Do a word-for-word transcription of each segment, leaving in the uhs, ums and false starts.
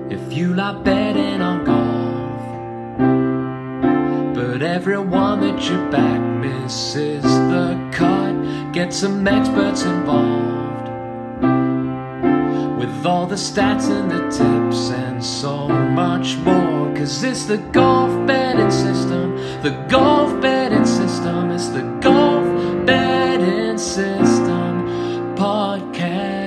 if you like betting on golf, but everyone that you back misses the cut. Get some experts involved with all the stats and the tips and so much more, cause it's the golf betting system, the golf betting system, it's the golf betting system podcast.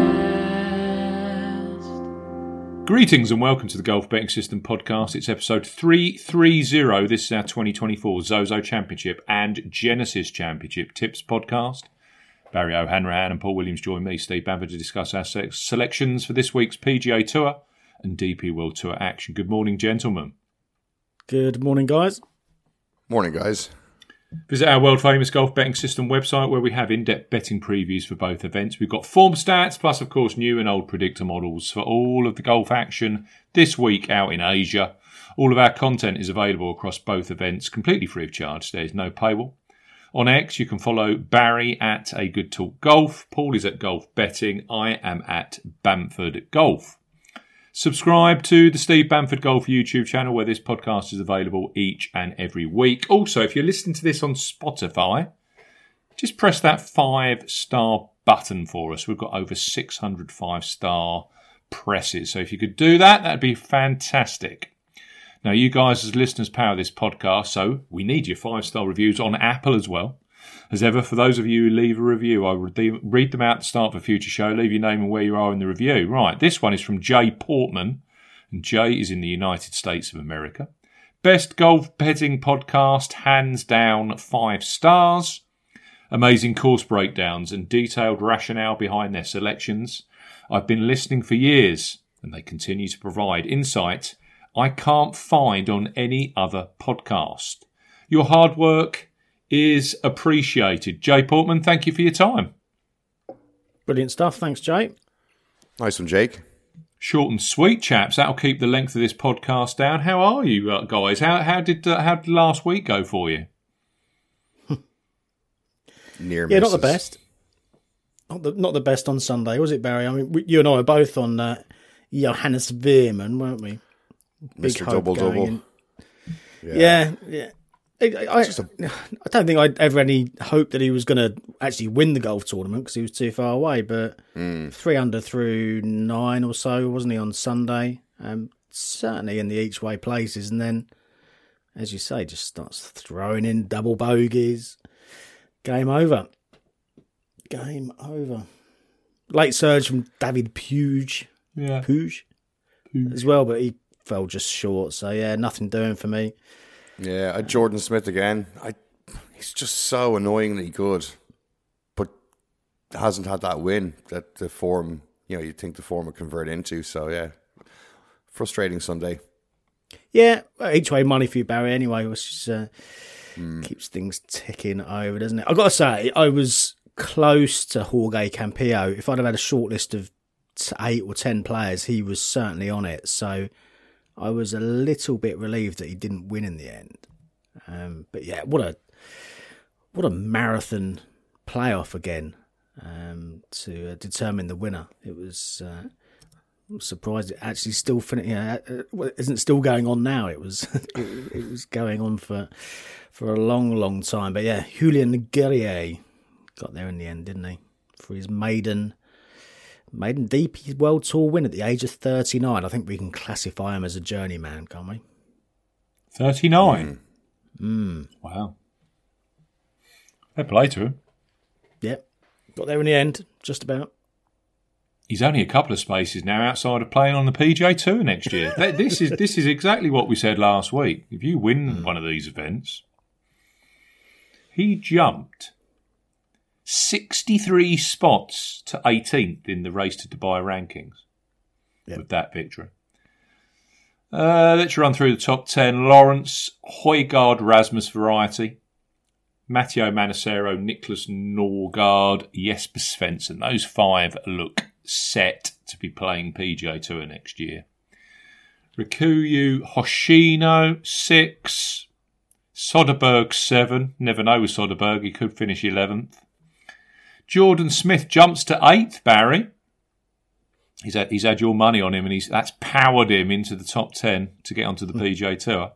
Greetings and welcome to the Golf Betting System podcast. It's episode three thirty. This is our twenty twenty-four Zozo Championship and Genesis Championship tips podcast. Barry O'Hanrahan and Paul Williams join me, Steve Bamford, to discuss our selections for this week's P G A Tour and D P World Tour action. Good morning, gentlemen. Good morning, guys. Morning, guys. Visit our world-famous Golf Betting System website where we have in-depth betting previews for both events. We've got form stats, plus, of course, new and old predictor models for all of the golf action this week out in Asia. All of our content is available across both events, completely free of charge. There's no paywall. On X, you can follow Barry at A Good Talk Golf. Paul is at Golf Betting. I am at Bamford Golf. Subscribe to the Steve Bamford Golf YouTube channel where this podcast is available each and every week. Also, if you're listening to this on Spotify, just press that five-star button for us. We've got over six hundred five-star presses. So if you could do that, that'd be fantastic. Now, you guys as listeners power this podcast, so we need your five-star reviews on Apple as well. As ever, for those of you who leave a review, I read them out at the start of a future show. Leave your name and where you are in the review. Right, this one is from Jay Portman, and Jay is in the United States of America. Best golf betting podcast, hands down, five stars. Amazing course breakdowns and detailed rationale behind their selections. I've been listening for years, and they continue to provide insight I can't find on any other podcast. Your hard work is appreciated. Jay Portman, thank you for your time. Brilliant stuff. Thanks, Jay. Nice one, Jake. Short and sweet, chaps. That'll keep the length of this podcast down. How are you uh, guys? How how did uh, how did last week go for you? Near yeah, misses. not the best. Not the not the best on Sunday, was it, Barry? I mean, we, you and I were both on uh, Johannes Veerman, weren't we? Big Mister hope Double going Double. in. Yeah. Yeah, yeah. I, I, Just a- I don't think I'd ever any hope that he was going to actually win the golf tournament because he was too far away. But Mm. three under through nine or so, wasn't he, on Sunday? Um, certainly in the each way places, and then, as you say, just starts throwing in double bogeys. Game over. Game over. Late surge from David Puig. Yeah. Puig as well, but he fell just short. So yeah, nothing doing for me. Yeah, uh, Jordan Smith again. I, he's just so annoyingly good, but hasn't had that win that the form, you know, you'd think the form would convert into. So yeah, frustrating Sunday. Yeah, well, each way money for you, Barry. Anyway, which is, uh, Mm. keeps things ticking over, doesn't it? I've got to say, I was close to Jorge Campillo. If I'd have had a short list of eight or ten players, he was certainly on it. So I was a little bit relieved that he didn't win in the end. Um, but yeah, what a what a marathon playoff again um, to uh, determine the winner. It was. Uh, I'm surprised it actually still fin- yeah, uh, isn't still going on now. It was it, it was going on for for a long, long time. But yeah, Julian Guerrier got there in the end, didn't he? For his maiden maiden D P World Tour win at the age of thirty-nine. I think we can classify him as a journeyman, can't we? thirty-nine. Mm. Wow. Fair play to him. Yep, got there in the end, just about. He's only a couple of spaces now outside of playing on the P G A Tour next year. Th- this is this is exactly what we said last week. If you win one of these events, he jumped sixty-three spots to eighteenth in the Race to Dubai rankings Yep. with that victory. Uh, let's run through the top ten. Lawrence, Højgaard, Rasmus Variety, Matteo Manacero, Nicholas Norgard, Jesper Svensson. Those five look set to be playing P G A Tour next year. Rikuyu Hoshino, six. Soderberg, seven. Never know with Soderberg. He could finish eleventh. Jordan Smith jumps to eighth, Barry. He's had, he's had your money on him, and he's that's powered him into the top ten to get onto the P G A Tour.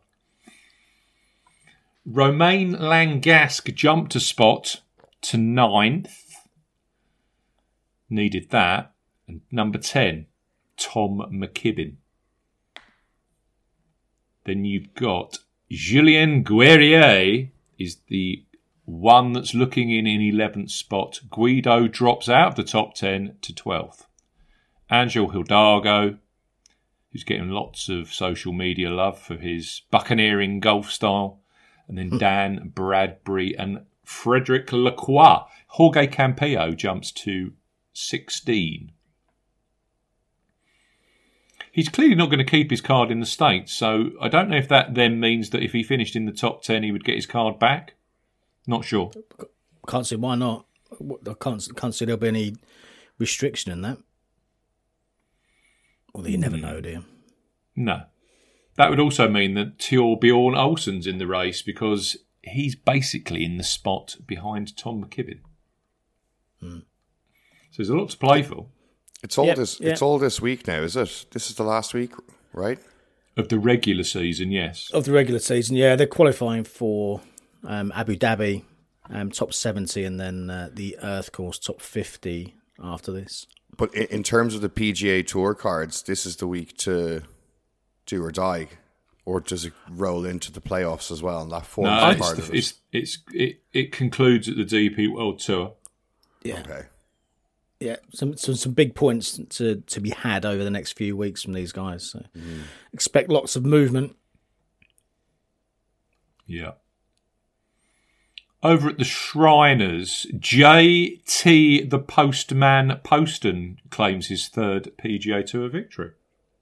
Romain Langasque jumped a spot to ninth. Needed that. And number ten, Tom McKibben. Then you've got Julien Guerrier is the one that's looking in in eleventh spot. Guido drops out of the top ten to twelfth. Angel Hidalgo, who's getting lots of social media love for his buccaneering golf style. And then Dan Bradbury and Frederic Lacroix. Jorge Campillo jumps to sixteen. He's clearly not going to keep his card in the States, so I don't know if that then means that if he finished in the top ten, he would get his card back. Not sure. Can't see why not. I can't, can't see there'll be any restriction in that. Although you never know, do you? No. That would also mean that Tjor Bjorn Olsen's in the race because he's basically in the spot behind Tom McKibben. Hmm. So there's a lot to play for. It's all Yep, this. yep. It's all this week now, is it? This is the last week, right? Of the regular season, yes. Of the regular season, yeah. They're qualifying for um, Abu Dhabi, um, top seventy, and then uh, the Earth Course, top fifty after this. But in, in terms of the P G A Tour cards, this is the week to do or die, or does it roll into the playoffs as well? And that forms No, part it's, of the, it. it's, it's, it, it concludes at the D P World Tour. Yeah. Okay. Yeah, some, some some big points to, to be had over the next few weeks from these guys. So Mm. expect lots of movement. Yeah. Over at the Shriners, J T the Postman Poston claims his third P G A Tour victory.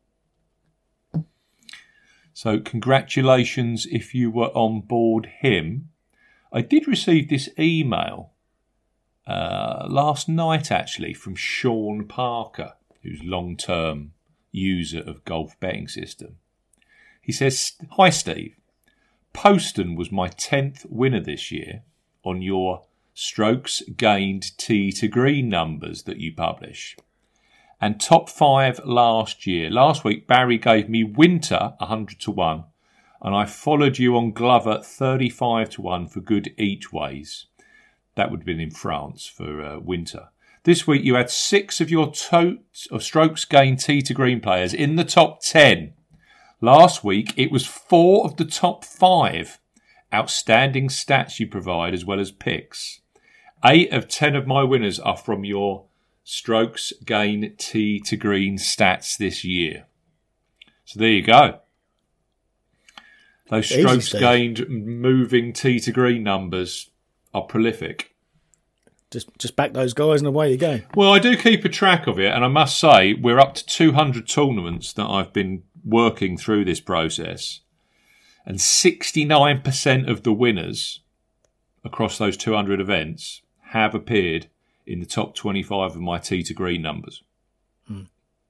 So congratulations if you were on board him. I did receive this email uh, last night, actually, from Sean Parker, who's long-term user of Golf Betting System. He says, "Hi, Steve. Poston was my tenth winner this year on your strokes gained tee to green numbers that you publish. And top five last year. Last week, Barry gave me Winter one hundred to one, and I followed you on Glover thirty-five to one for good each ways." That would have been in France for uh, Winter. This week, you had six of your to- of strokes gained tee to green players in the top ten. Last week, it was four of the top five. Outstanding stats you provide, as well as picks. Eight of ten of my winners are from your strokes gain tee to green stats this year. So there you go. Those Easy, strokes Steve. gained moving tee to green numbers are prolific. Just just back those guys and away you go. Well, I do keep a track of it, and I must say we're up to two hundred tournaments that I've been working through this process, and sixty-nine percent of the winners across those two hundred events have appeared in the top twenty-five of my tee to green numbers. Hmm.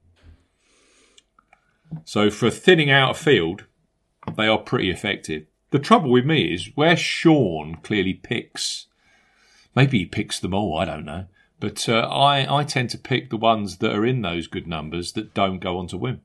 So for thinning out a field, they are pretty effective. The trouble with me is where Sean clearly picks, maybe he picks them all, I don't know. But uh, I, I tend to pick the ones that are in those good numbers that don't go on to win.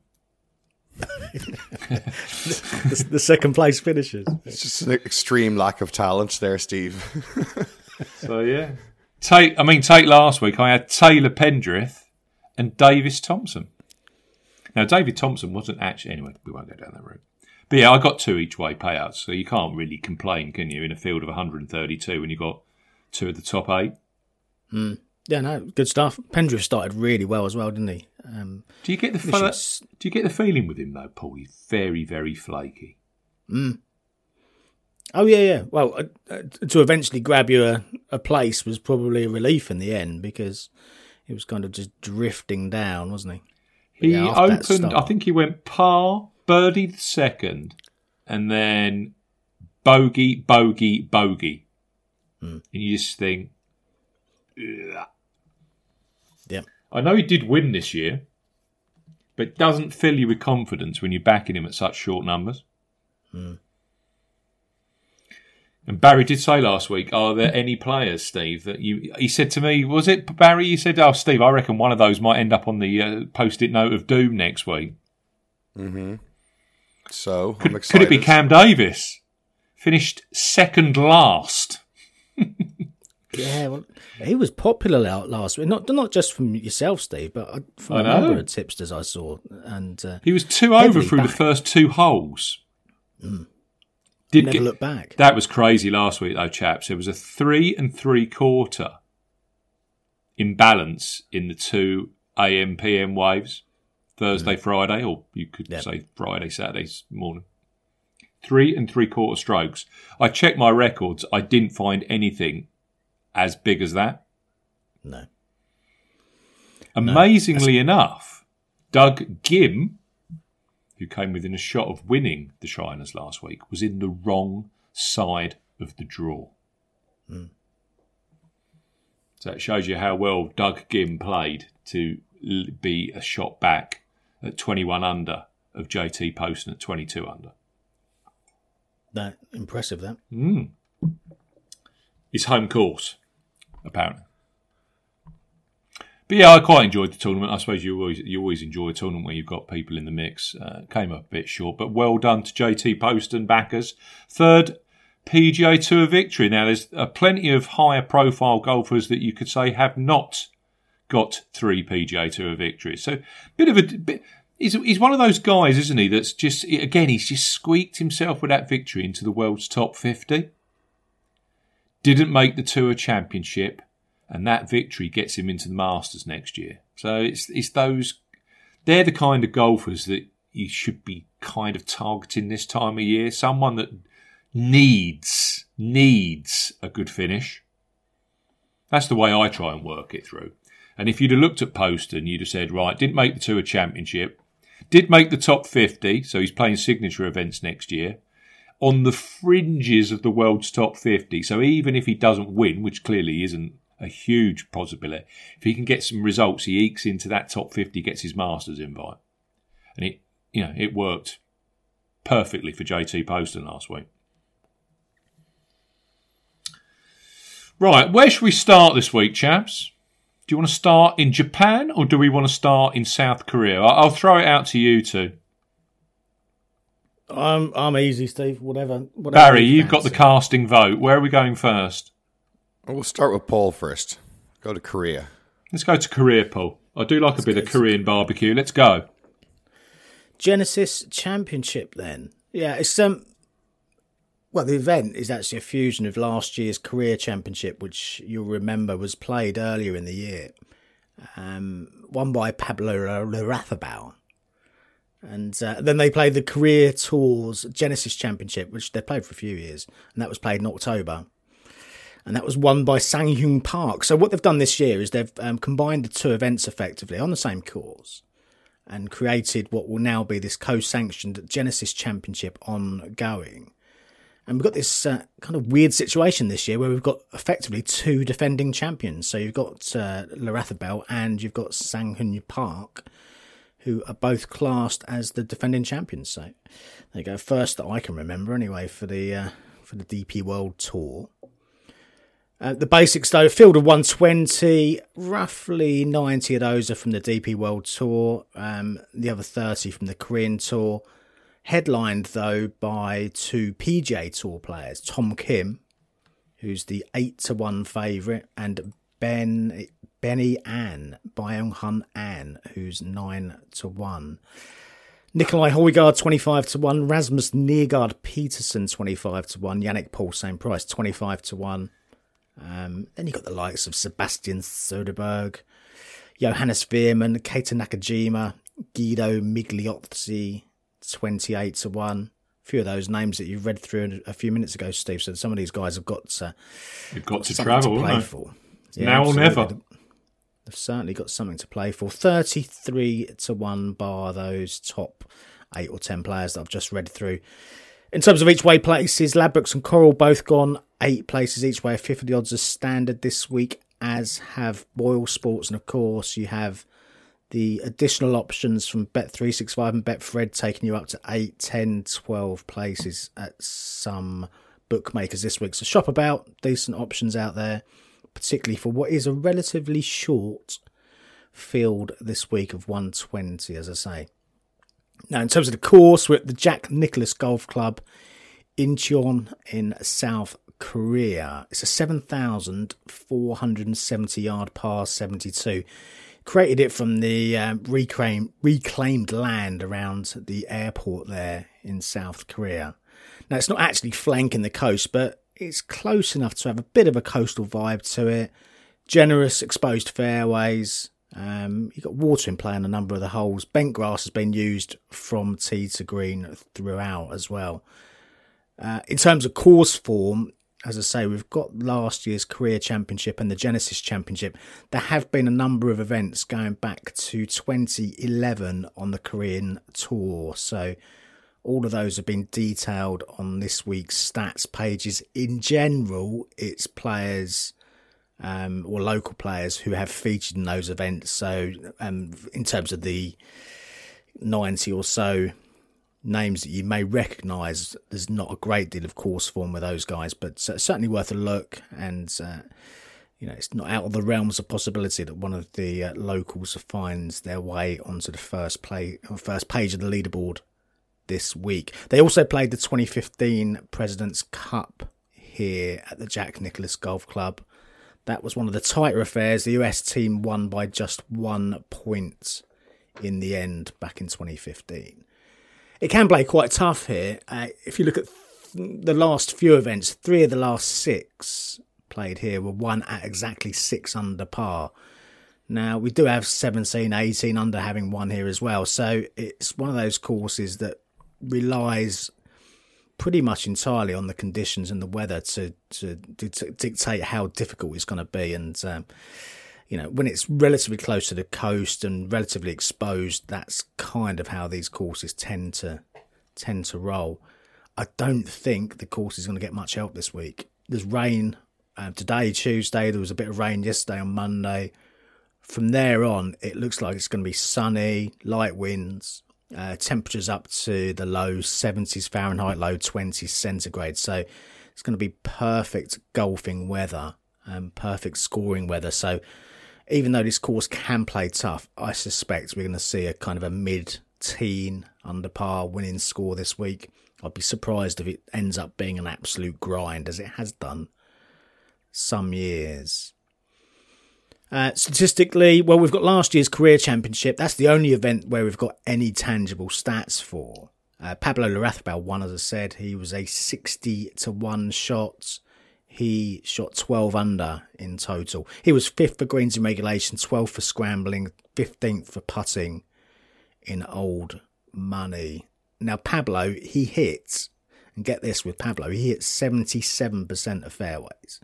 the, the second place finishes. It's just an extreme lack of talent there, Steve. So, yeah. Take, I mean, take last week, I had Taylor Pendrith and Davis Thompson. Now, David Thompson wasn't actually... Anyway, we won't go down that route. But yeah, I got two each way payouts, so you can't really complain, can you, in a field of one hundred thirty-two when you got two of the top eight? Mm. Yeah, no, good stuff. Pendrith started really well as well, didn't he? Um, Do you get the This fe- is- Do you get the feeling with him though, Paul? He's very, very flaky. mm. Oh, yeah, yeah. Well, uh, uh, to eventually grab you a, a place was probably a relief in the end because he was kind of just drifting down, wasn't he? He Yeah, after that opened. start. I think he went par, birdie the second, and then bogey, bogey, bogey, Mm. and you just think, ugh. Yeah. I know he did win this year, but it doesn't fill you with confidence when you're backing him at such short numbers. Mm. And Barry did say last week, are there any players, Steve, that you... He said to me, was it Barry? You said, oh, Steve, I reckon one of those might end up on the uh, post-it note of doom next week. Mm-hmm. So, could, I'm excited. Could it be Cam Davis? Finished second last. Yeah, well, he was popular out last week. Not not just from yourself, Steve, but from I a know. number of tipsters I saw. And uh, he was two over through back. the first two holes. Mm. Did never get, look back. That was crazy last week, though, chaps. It was a three and three quarter imbalance in the two A M P M waves, Thursday, mm. Friday, or you could yep. say Friday, Saturday morning. Three and three quarter strokes. I checked my records. I didn't find anything as big as that. No. Amazingly no, enough, Doug Gim, who came within a shot of winning the Shriners last week, was in the wrong side of the draw. Mm. So it shows you how well Doug Gim played to be a shot back at twenty-one under of J T Poston at twenty-two under. That impressive, that. Mm. His home course, apparently. But yeah, I quite enjoyed the tournament. I suppose you always you always enjoy a tournament where you've got people in the mix. Uh, came up a bit short, but well done to J T Poston backers. Third P G A Tour victory. Now, there's uh, plenty of higher profile golfers that you could say have not got three P G A Tour victories. So, bit of a bit. He's, he's one of those guys, isn't he, that's just, again, he's just squeaked himself with that victory into the world's top fifty. Didn't make the Tour Championship, and that victory gets him into the Masters next year. So it's it's those, they're the kind of golfers that you should be kind of targeting this time of year. Someone that needs, needs a good finish. That's the way I try and work it through. And if you'd have looked at Poston, you'd have said, right, didn't make the Tour Championship, did make the top fifty, so he's playing signature events next year, on the fringes of the world's top fifty. So even if he doesn't win, which clearly isn't a huge possibility, if he can get some results, he ekes into that top fifty, gets his Masters invite. And it, you know, it worked perfectly for J T Poston last week. Right, where should we start this week, chaps? Do you want to start in Japan or do we want to start in South Korea? I'll throw it out to you two. I'm I'm easy, Steve. Whatever. whatever Barry, you you've got the casting vote. Where are we going first? We'll start with Paul first. Go to Korea. Let's go to Korea, Paul. I do like Let's a bit of Korean barbecue. Let's go. Genesis Championship, then. Yeah, it's um. Well, the event is actually a fusion of last year's Korea Championship, which you'll remember was played earlier in the year, um, won by Pablo Larrazabal. And uh, then they played the Korea Tours Genesis Championship, which they played for a few years, and that was played in October. And that was won by Sang-Hyun Park. So what they've done this year is they've um, combined the two events effectively on the same course and created what will now be this co-sanctioned Genesis Championship ongoing. And we've got this uh, kind of weird situation this year where we've got effectively two defending champions. So you've got uh, Larrazabal and you've got Sang-Hyun Park, who are both classed as the defending champions. So there you go, first that I can remember anyway for the uh, for the D P World Tour. Uh, the basics though, field of one twenty, roughly ninety of those are from the D P World Tour, um, the other thirty from the Korean Tour. Headlined, though, by two P G A Tour players, Tom Kim, who's the eight to one favourite, and Ben Benny An, Byung-hun An, who's nine to one. Nikolai Højgaard, twenty-five to one. Rasmus Nergård Peterson, twenty-five to one. Yannick Paul, same price, twenty-five to one. Um, then you've got the likes of Sebastian Söderberg, Johannes Veerman, Keita Nakajima, Guido Migliozzi, twenty-eight to one. A few of those names that you've read through a few minutes ago, Steve. So some of these guys have got, uh, You've got to something travel, to play haven't for. Yeah, now or never. They've certainly got something to play for. thirty-three to one bar those top eight or ten players that I've just read through. In terms of each way places, Ladbrokes and Coral both gone eight places each way. fifty odds are standard this week, as have Boyle Sports. And of course, you have the additional options from Bet three sixty-five and Betfred taking you up to eight, ten, twelve places at some bookmakers this week. So shop about, decent options out there, particularly for what is a relatively short field this week of one twenty, as I say. Now, in terms of the course, we're at the Jack Nicklaus Golf Club Incheon in South Korea. It's a seven thousand four hundred seventy yard par seventy-two. Created it from the uh, reclaim, reclaimed land around the airport there in South Korea. Now, it's not actually flanking the coast, but it's close enough to have a bit of a coastal vibe to it. Generous exposed fairways. Um, you've got water in play on a number of the holes. Bent grass has been used from tee to green throughout as well. Uh, in terms of course form, as I say, we've got last year's Korea Championship and the Genesis Championship. There have been a number of events going back to twenty eleven on the Korean Tour. So all of those have been detailed on this week's stats pages. In general, it's players um, or local players who have featured in those events. So um, in terms of the ninety or so names that you may recognise, there's not a great deal of course form with those guys, but certainly worth a look. And uh, you know, it's not out of the realms of possibility that one of the uh, locals finds their way onto the first play or first page of the leaderboard this week. They also played the twenty fifteen President's Cup here at the Jack Nicklaus Golf Club. That was one of the tighter affairs. The U S team won by just one point in the end back in twenty fifteen. It can play quite tough here. Uh, if you look at th- the last few events, three of the last six played here were won at exactly six under par. Now, we do have seventeen, eighteen under having won here as well. So it's one of those courses that relies pretty much entirely on the conditions and the weather to, to, to, to dictate how difficult it's going to be. And, um, you know, when it's relatively close to the coast and relatively exposed, that's kind of how these courses tend to tend to roll. I don't think the course is going to get much help this week. There's rain uh, today, Tuesday. There was a bit of rain yesterday on Monday. From there on, it looks like it's going to be sunny, light winds, uh, temperatures up to the low seventies Fahrenheit, low twenties centigrade. So it's going to be perfect golfing weather and perfect scoring weather. So even though this course can play tough, I suspect we're going to see a kind of a mid-teen under par winning score this week. I'd be surprised if it ends up being an absolute grind, as it has done some years. Uh, statistically, well, we've got last year's Korea Championship. That's the only event where we've got any tangible stats for. Uh, Pablo Larrazábal won, as I said. He was a sixty to one shot. He shot twelve under in total. He was fifth for greens in regulation, twelfth for scrambling, fifteenth for putting in old money. Now, Pablo, he hits, and get this with Pablo, he hits seventy-seven percent of fairways.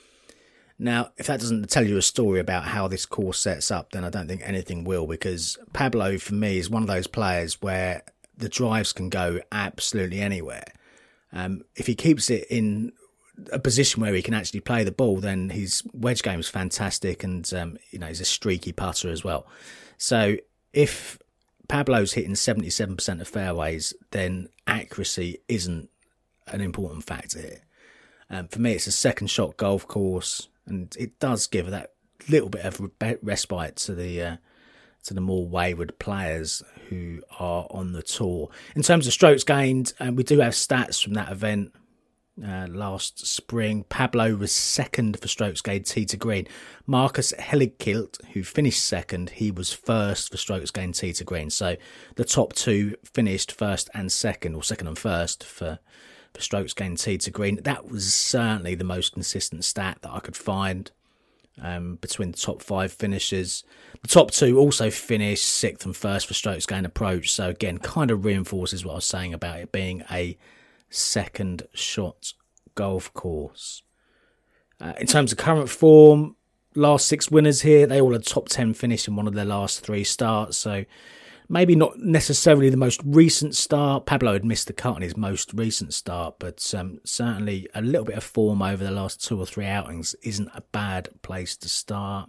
Now, if that doesn't tell you a story about how this course sets up, then I don't think anything will, because Pablo, for me, is one of those players where the drives can go absolutely anywhere. Um, if he keeps it in a position where he can actually play the ball, then his wedge game is fantastic, and um, you know, he's a streaky putter as well. So if Pablo's hitting seventy-seven percent of fairways, then accuracy isn't an important factor here. Um, for me, it's a second shot golf course, and it does give that little bit of respite to the uh, to the more wayward players who are on the tour. In terms of strokes gained, um, we do have stats from that event. Uh, last spring, Pablo was second for strokes gained tee to green. Marcus Hellingkilt, who finished second, he was first for strokes gained tee to green. So the top two finished first and second, or second and first for, for strokes gained tee to green. That was certainly the most consistent stat that I could find um, between the top five finishers. The top two also finished sixth and first for strokes gained approach. So again, kind of reinforces what I was saying about it being a second shot golf course. Uh, in terms of current form, last six winners here, they all had top ten finish in one of their last three starts. So maybe not necessarily the most recent start. Pablo had missed the cut on his most recent start, but um, certainly a little bit of form over the last two or three outings isn't a bad place to start.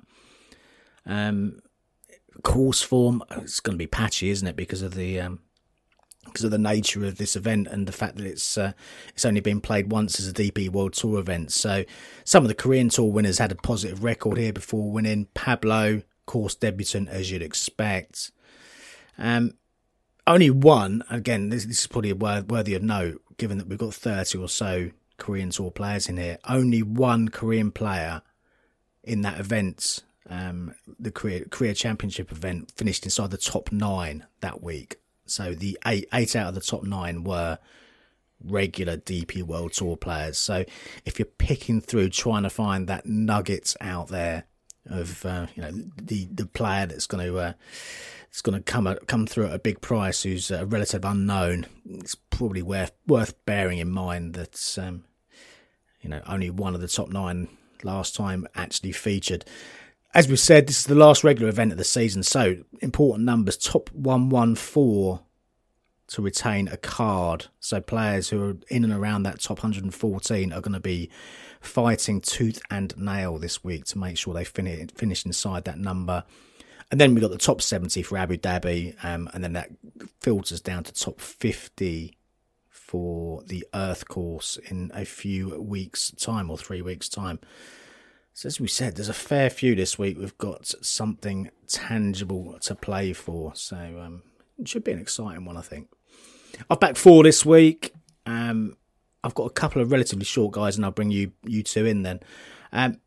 Um, course form, it's going to be patchy, isn't it, because of the um, because of the nature of this event and the fact that it's uh, it's only been played once as a D P World Tour event. So some of the Korean Tour winners had a positive record here before winning. Pablo, course debutant as you'd expect. Um, only one, again, this, this is probably worthy of note, given that we've got thirty or so Korean Tour players in here. Only one Korean player in that event, um, the Korea, Korea Championship event, finished inside the top nine that week. So the eight, eight out of the top nine were regular D P World Tour players. So if you're picking through, trying to find that nugget out there of uh, you know the the player that's going to uh, it's going to come a, come through at a big price, who's a relative unknown, it's probably worth worth bearing in mind that um, you know only one of the top nine last time actually featured. As we said, this is the last regular event of the season, so important numbers: top one one four to retain a card. So players who are in and around that top one hundred fourteen are going to be fighting tooth and nail this week to make sure they finish finish inside that number. And then we've got the top seventy for Abu Dhabi, um, and then that filters down to top fifty for the Earth course in a few weeks' time, or three weeks' time. So as we said, there's a fair few this week. We've got something tangible to play for, so um, it should be an exciting one, I think. I've backed four this week. Um, I've got a couple of relatively short guys, and I'll bring you you two in then. Um,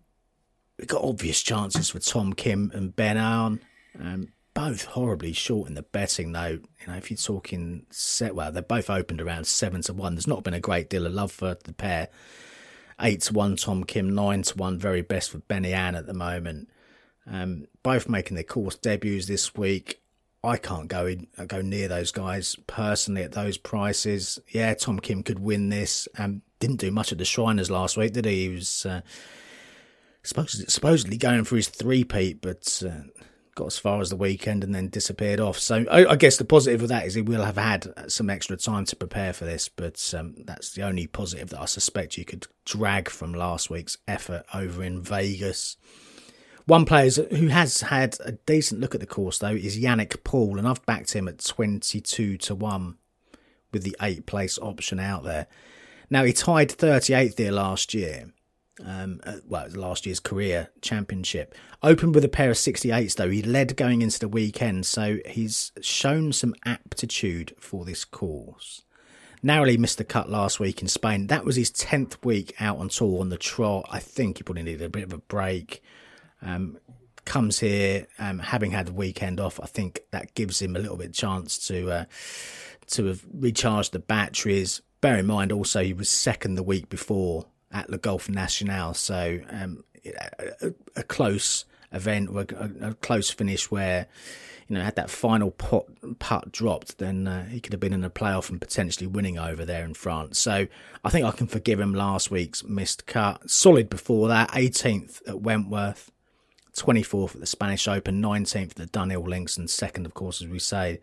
we've got obvious chances for Tom Kim and Ben Arn. Um, both horribly short in the betting, though. You know, if you're talking set, well, they're both opened around seven to one. There's not been a great deal of love for the pair. Eight to one Tom Kim, nine to one very best for Benny Ann at the moment. Um, both making their course debuts this week. I can't go in, go near those guys personally at those prices. Yeah, Tom Kim could win this. Um, didn't do much at the Shriners last week, did he? He was uh, supposedly, supposedly going for his three-peat, but uh, got as far as the weekend and then disappeared off. So I, I guess the positive of that is he will have had some extra time to prepare for this, but um, that's the only positive that I suspect you could drag from last week's effort over in Vegas. One player who has had a decent look at the course, though, is Yannick Paul, and I've backed him at twenty-two to one with the eight place option out there. Now, he tied thirty-eighth here last year. Um, well, it was last year's career championship. Opened with a pair of sixty-eights, though. He led going into the weekend, so he's shown some aptitude for this course. Narrowly missed the cut last week in Spain. That was his tenth week out on tour on the trot. I think he probably needed a bit of a break. Um, comes here, um, having had the weekend off. I think that gives him a little bit of chance to uh, to have recharged the batteries. Bear in mind, also, he was second the week before at Le Golf National, so um, a, a close event, a, a close finish where, you know, had that final pot, putt dropped, then uh, he could have been in a playoff and potentially winning over there in France. So I think I can forgive him last week's missed cut. Solid before that, eighteenth at Wentworth, twenty-fourth at the Spanish Open, nineteenth at the Dunhill Links, and second, of course, as we say,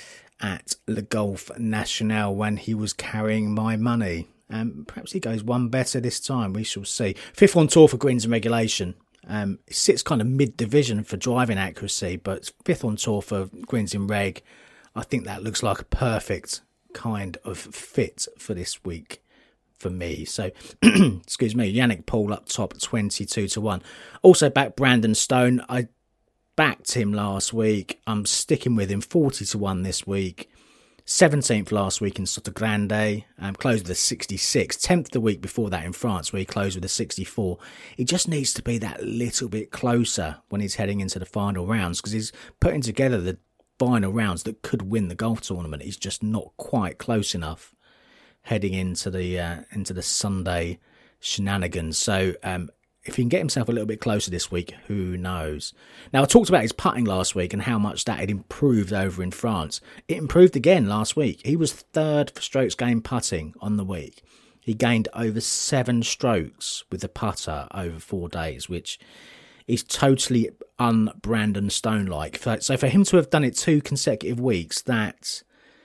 at Le Golf National when he was carrying my money. Um, perhaps he goes one better this time. We shall see. Fifth on tour for greens and regulation. Um, it sits kind of mid-division for driving accuracy, but fifth on tour for greens in reg. I think that looks like a perfect kind of fit for this week for me. So, excuse me, Yannick Paul up top, twenty-two to one. Also back Brandon Stone. I backed him last week. I'm sticking with him, forty to one this week. seventeenth last week in Sotogrande, um, closed with a sixty-six. tenth the week before that in France, where he closed with a sixty-four. He just needs to be that little bit closer when he's heading into the final rounds, because he's putting together the final rounds that could win the golf tournament. He's just not quite close enough heading into the uh, into the Sunday shenanigans. So um, if he can get himself a little bit closer this week, who knows? Now, I talked about his putting last week and how much that had improved over in France. It improved again last week. He was third for strokes gained putting on the week. He gained over seven strokes with the putter over four days, which is totally un-Brandon Stone-like. So for him to have done it two consecutive weeks, that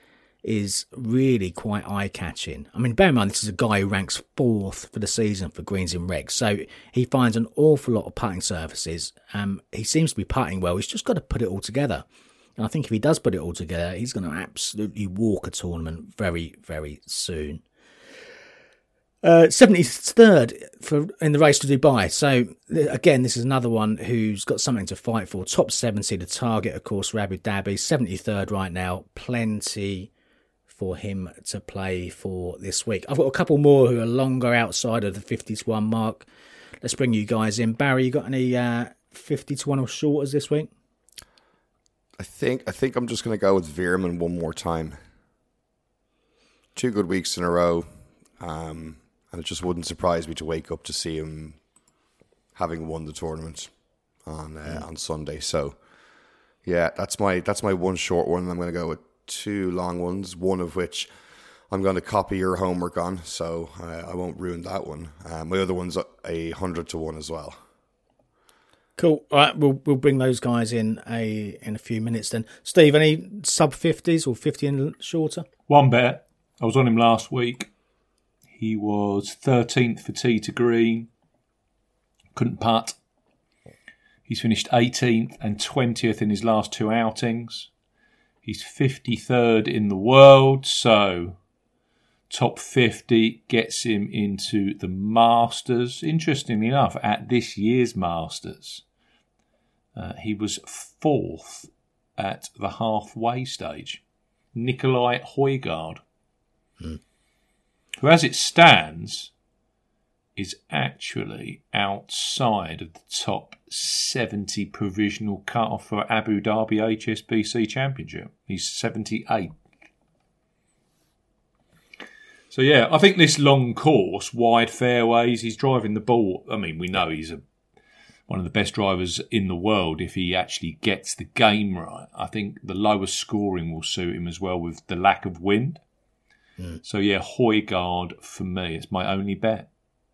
is really quite eye-catching. I mean, bear in mind, this is a guy who ranks fourth for the season for greens in reg, so he finds an awful lot of putting surfaces. Um, he seems to be putting well. He's just got to put it all together. And I think if he does put it all together, he's going to absolutely walk a tournament very, very soon. Uh, seventy-third for in the race to Dubai. So again, this is another one who's got something to fight for. Top seventy, the target, of course, for Abu Dhabi. seventy-third right now. Plenty for him to play for this week. I've got a couple more who are longer outside of the fifty to one mark. Let's bring you guys in. Barry, you got any uh, fifty to one or shorters this week? I think I think I'm just going to go with Veerman one more time. Two good weeks in a row. Um, and it just wouldn't surprise me to wake up to see him having won the tournament on uh, mm. on Sunday. So, yeah, that's my that's my one short one. I'm going to go with two long ones, one of which I'm going to copy your homework on, so uh, I won't ruin that one. Uh, my other one's a hundred to one as well. Cool. All right, we'll we'll bring those guys in a in a few minutes then. Steve, any sub fifties or fifty and shorter? One bet. I was on him last week. He was thirteenth for tee to green. Couldn't putt. He's finished eighteenth and twentieth in his last two outings. He's fifty-third in the world, so top fifty gets him into the Masters. Interestingly enough, at this year's Masters, uh, he was fourth at the halfway stage. Nicolai Højgaard, hmm. who as it stands is actually outside of the top seventy provisional cut-off for Abu Dhabi H S B C Championship. He's seventy-eight. So, yeah, I think this long course, wide fairways, he's driving the ball. I mean, we know he's a, one of the best drivers in the world if he actually gets the game right. I think the lower scoring will suit him as well with the lack of wind. Mm. So, yeah, Højgaard for me, it's my only bet.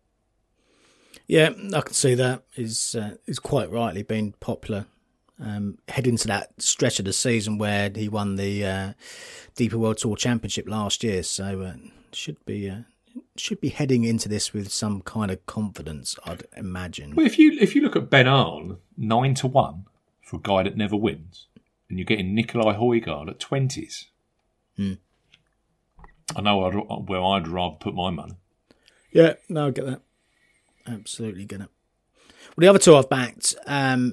Yeah, I can see that. He's, uh, he's quite rightly been popular. Um, heading to that stretch of the season where he won the uh, D P World Tour Championship last year. So, uh, should be uh, should be heading into this with some kind of confidence, I'd imagine. Well, if you if you look at Ben Arn, nine to one for a guy that never wins, and you're getting Nicolai Højgaard at twenties. Hmm. I know I'd, where I'd rather put my money. Yeah, no, I get that. Absolutely get it. Well, the other two I've backed, um,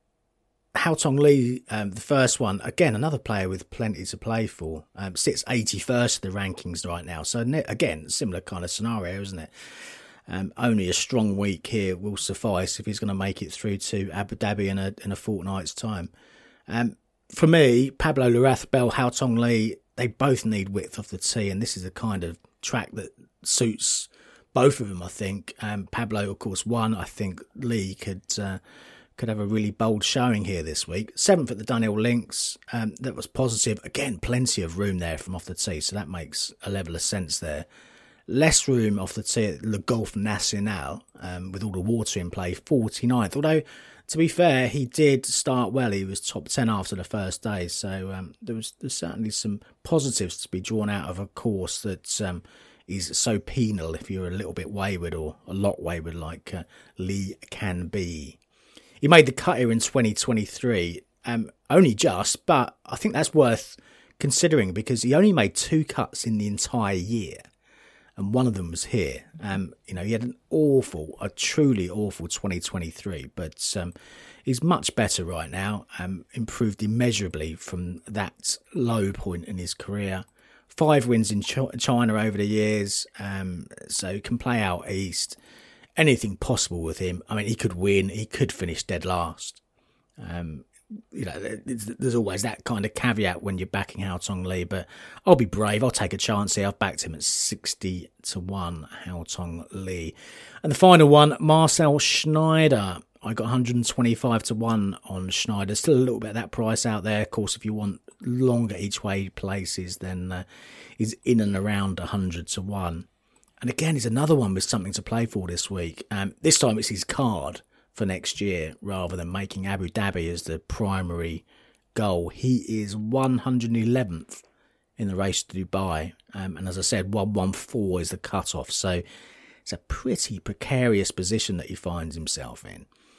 Hao Tong Lee, um, the first one, again, another player with plenty to play for, um, sits eighty-first in the rankings right now. So, again, similar kind of scenario, isn't it? Um, only a strong week here will suffice if he's going to make it through to Abu Dhabi in a in a fortnight's time. Um, for me, Pablo Larrath, Bell, Hao Tong Lee, they both need width off the tee, and this is the kind of track that suits both of them, I think. Um, Pablo, of course, won. I think Lee could... Uh, could have a really bold showing here this week. Seventh at the Dunhill Links. Um, that was positive. Again, plenty of room there from off the tee, so that makes a level of sense there. Less room off the tee at Le Golf National, um, with all the water in play, forty-ninth. Although, to be fair, he did start well. He was top ten after the first day, so um, there was there's certainly some positives to be drawn out of a course that um, is so penal if you're a little bit wayward or a lot wayward like uh, Lee can be. He made the cut here in twenty twenty-three, um, only just, but I think that's worth considering because he only made two cuts in the entire year, and one of them was here. Um, you know, he had an awful, a truly awful twenty twenty-three, but um, he's much better right now, um, improved immeasurably from that low point in his career. Five wins in Ch- China over the years, um, so he can play out east. Anything possible with him. I mean, he could win. He could finish dead last. Um, you know, there's always that kind of caveat when you're backing Hao Tong Lee. But I'll be brave. I'll take a chance here. I've backed him at sixty to one. Hao Tong Lee, and the final one, Marcel Schneider. I got one hundred twenty-five to one on Schneider. Still a little bit of that price out there. Of course, if you want longer each way places, then uh, he's in and around one hundred to one. And again, he's another one with something to play for this week. Um, this time it's his card for next year rather than making Abu Dhabi as the primary goal. He is one hundred eleventh in the race to Dubai. Um, and as I said, one fourteen is the cut-off. So it's a pretty precarious position that he finds himself in.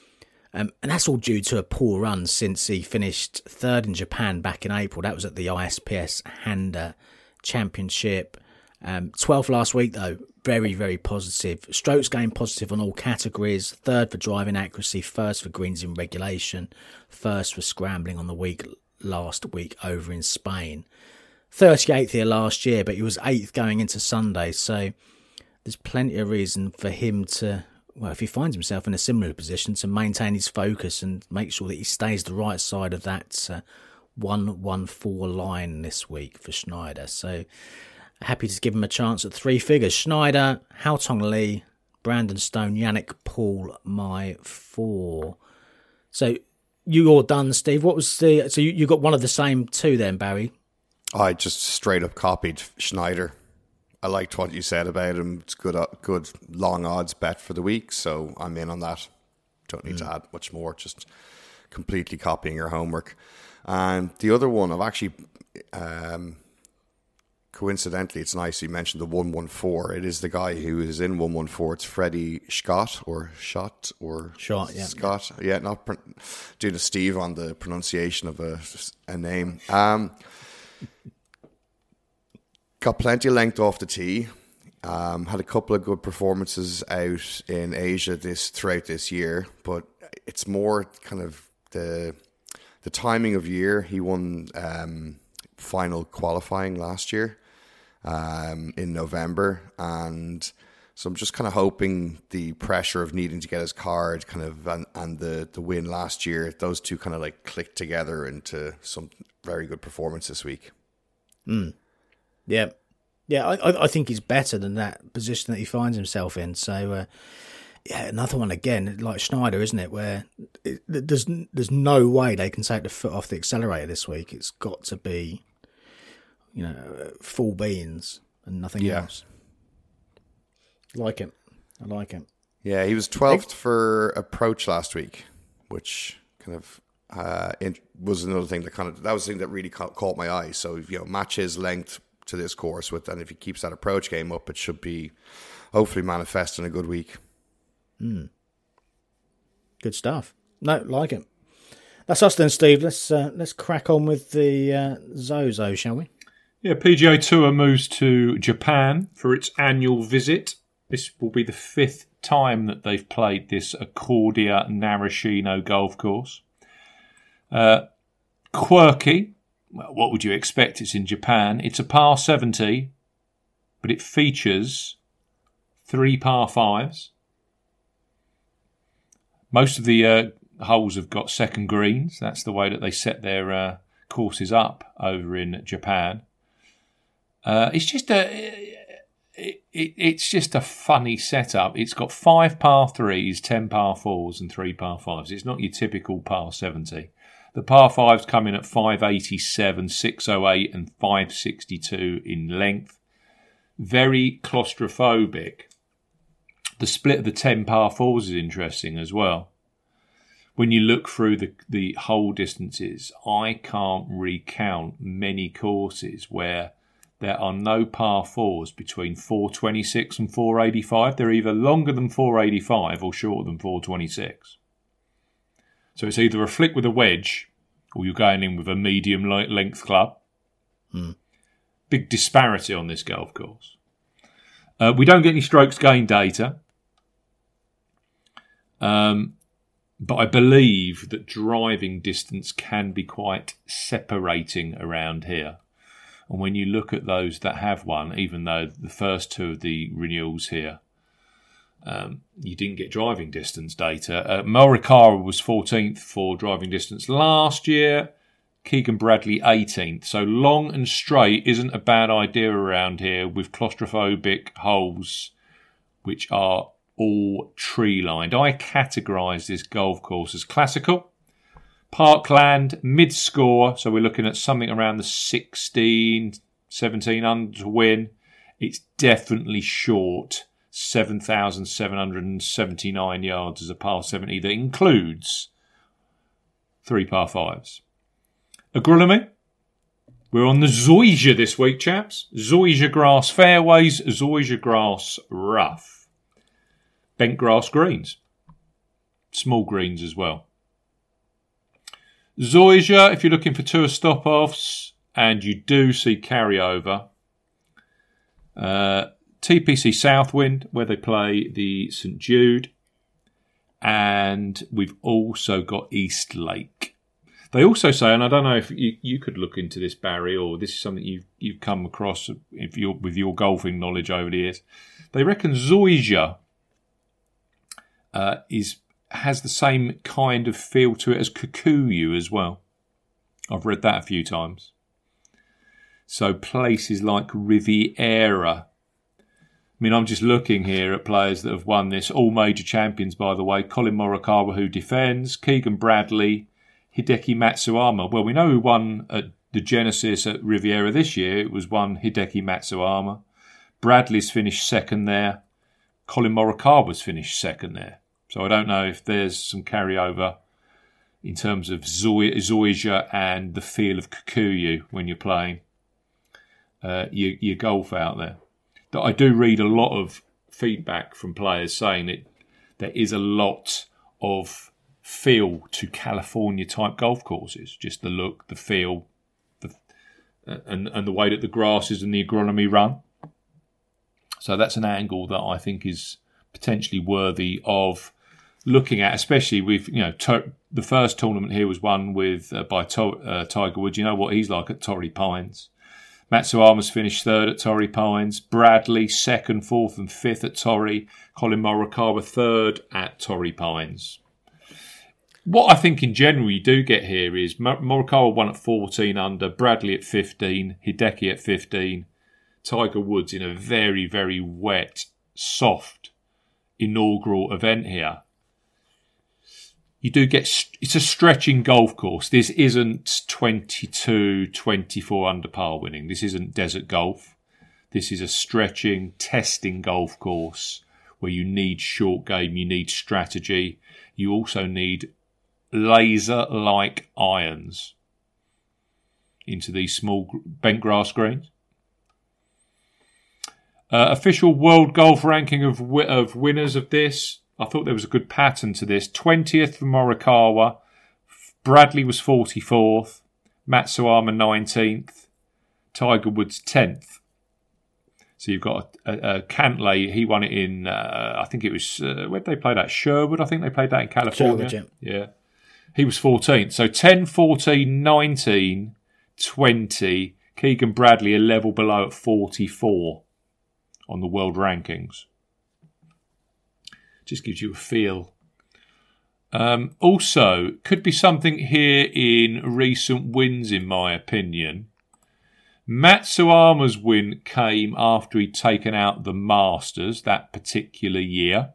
Um, and that's all due to a poor run since he finished third in Japan back in April. That was at the I S P S Handa Championship. Um, twelfth last week, though, very, very positive. Strokes gained positive on all categories. Third for driving accuracy, first for greens in regulation, first for scrambling on the week last week over in Spain. thirty-eighth here last year, but he was eighth going into Sunday. So there's plenty of reason for him to, well, if he finds himself in a similar position, to maintain his focus and make sure that he stays the right side of that uh, one one four line this week for Schneider. So happy to give him a chance at three figures. Schneider, Haotong Li, Brandon Stone, Yannick Paul, my four. So you all done, Steve. What was the? So you, you got one of the same two then, Barry? I just straight up copied Schneider. I liked what you said about him. It's good, good long odds bet for the week, so I'm in on that. Don't need mm. to add much more. Just completely copying your homework. And the other one, I've actually, um, coincidentally, it's nice you mentioned the one one four. It is the guy who is in one one four. It's Freddie Scott or Schott or Schott, yeah. Scott. Yeah, not pr- doing a Steve on the pronunciation of a, a name. Um, got plenty of length off the tee. Um, had a couple of good performances out in Asia this throughout this year, but it's more kind of the the timing of year. He won um, final qualifying last year um, in November, and so I'm just kind of hoping the pressure of needing to get his card kind of and, and the the win last year, those two kind of like click together into some very good performance this week. Mm. Yeah. Yeah, I, I think he's better than that position that he finds himself in. So, uh, yeah, another one again, like Schneider, isn't it? Where it, there's there's no way they can take the foot off the accelerator this week. It's got to be, you know, full beans and nothing yeah. else. I like it. I like it. Yeah, he was twelfth for approach last week, which kind of uh, it was another thing that kind of that was the thing that really ca- caught my eye. So, you know, match his length to this course with, and if he keeps that approach game up, it should be hopefully manifest in a good week. Mm. Good stuff. No, like it. That's us then, Steve. Let's uh, let's crack on with the uh, Zozo, shall we? Yeah, P G A Tour moves to Japan for its annual visit. This will be the fifth time that they've played this Accordia Narashino golf course. Uh, quirky. Well, what would you expect? It's in Japan. It's a par seventy, but it features three par fives. Most of the uh, holes have got second greens. That's the way that they set their uh, courses up over in Japan. Uh, it's just a, it, it, it's just a funny setup. It's got five par threes, ten par fours, and three par fives. It's not your typical par seventy. The par fives come in at five eighty-seven, six oh eight and five sixty-two in length. Very claustrophobic. The split of the ten par fours is interesting as well. When you look through the, the hole distances, I can't recount many courses where there are no par fours between four twenty-six and four eighty-five. They're either longer than four eighty-five or shorter than four twenty-six. So it's either a flick with a wedge or you're going in with a medium length club. Hmm. Big disparity on this golf course. Uh, we don't get any strokes gain data. Um, but I believe that driving distance can be quite separating around here. And when you look at those that have one, even though the first two of the renewals here, Um, you didn't get driving distance data. Uh, Morikawa was fourteenth for driving distance last year. Keegan Bradley eighteenth. So long and straight isn't a bad idea around here with claustrophobic holes which are all tree lined. I categorise this golf course as classical. Parkland, mid score. So we're looking at something around the sixteen, seventeen under to win. It's definitely short. seven thousand seven hundred seventy-nine yards as a par seventy that includes three par fives. Agronomy. We're on the Zoysia this week, chaps. Zoysia grass fairways, Zoysia grass rough. Bent grass greens. Small greens as well. Zoysia, if you're looking for tour stop-offs, and you do see carryover. Uh, T P C Southwind, where they play the St Jude. And we've also got East Lake. They also say, and I don't know if you, you could look into this, Barry, or this is something you've you've come across if you're, with your golfing knowledge over the years. They reckon Zoysia uh, is has the same kind of feel to it as Kikuyu as well. I've read that a few times. So places like Riviera. I mean, I'm just looking here at players that have won this. All major champions, by the way. Colin Morikawa, who defends. Keegan Bradley. Hideki Matsuyama. Well, we know who won at the Genesis at Riviera this year. It was one Hideki Matsuyama. Bradley's finished second there. Colin Morikawa's finished second there. So I don't know if there's some carryover in terms of Zoysia and the feel of Kikuyu when you're playing uh, your, your golf out there. That I do read a lot of feedback from players saying that there is a lot of feel to California type golf courses. Just the look, the feel, the, and and the way that the grasses and the agronomy run. So that's an angle that I think is potentially worthy of looking at, especially with, you know, to, the first tournament here was won with uh, by to, uh, Tiger Woods. You know what he's like at Torrey Pines. Matsuyama's finished third at Torrey Pines. Bradley second, fourth and fifth at Torrey. Colin Morikawa third at Torrey Pines. What I think in general you do get here is Morikawa won at fourteen under, Bradley at fifteen, Hideki at fifteen, Tiger Woods in a very, very wet, soft inaugural event here. You do get, it's a stretching golf course. This isn't twenty-two, twenty-four under par winning. This isn't desert golf. This is a stretching, testing golf course where you need short game, you need strategy. You also need laser-like irons into these small bent grass greens. Uh, official world golf ranking of wi- of winners of this. I thought there was a good pattern to this. twentieth for Morikawa. Bradley was forty-fourth. Matsuyama nineteenth. Tiger Woods tenth. So you've got a, a, a Cantlay. He won it in, uh, I think it was, uh, where did they play that? Sherwood, I think they played that in California. Sherwood, yeah. yeah. He was fourteenth. So ten, fourteen, nineteen, twenty. Keegan Bradley a level below at forty-four on the world rankings. Just gives you a feel. Um, also, could be something here in recent wins, in my opinion. Matsuyama's win came after he'd taken out the Masters that particular year.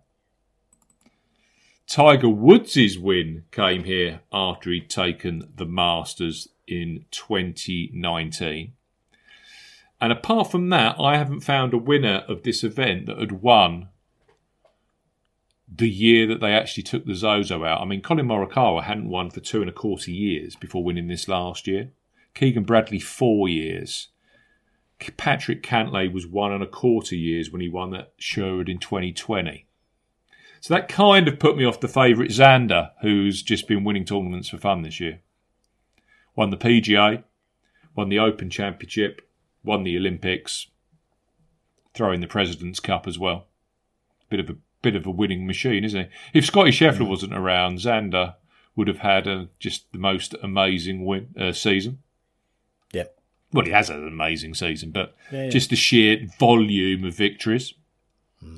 Tiger Woods' win came here after he'd taken the Masters in twenty nineteen. And apart from that, I haven't found a winner of this event that had won the year that they actually took the Zozo out. I mean, Colin Morikawa hadn't won for two and a quarter years before winning this last year. Keegan Bradley, four years. Patrick Cantlay was one and a quarter years when he won at Sherwood in twenty twenty. So that kind of put me off the favourite Xander, who's just been winning tournaments for fun this year. Won the P G A, won the Open Championship, won the Olympics, throw in the President's Cup as well. Bit of a bit of a winning machine, isn't he? If Scotty Scheffler yeah. wasn't around, Xander would have had a, just the most amazing win, uh, season. Yeah. Well, he has had an amazing season, but yeah, yeah. just the sheer volume of victories. Mm.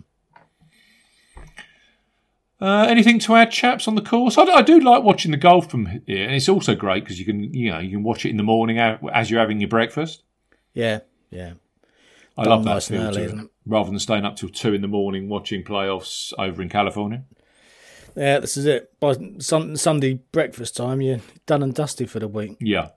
Uh, anything to add, chaps, on the course? I, I do like watching the golf from here, and it's also great because you can, you know, you can watch it in the morning as you're having your breakfast. Yeah, yeah. I Done love that nice feel early, to isn't it, it? rather than staying up till two in the morning watching playoffs over in California. Yeah, this is it. By sun, Sunday breakfast time, you're done and dusty for the week. Yeah.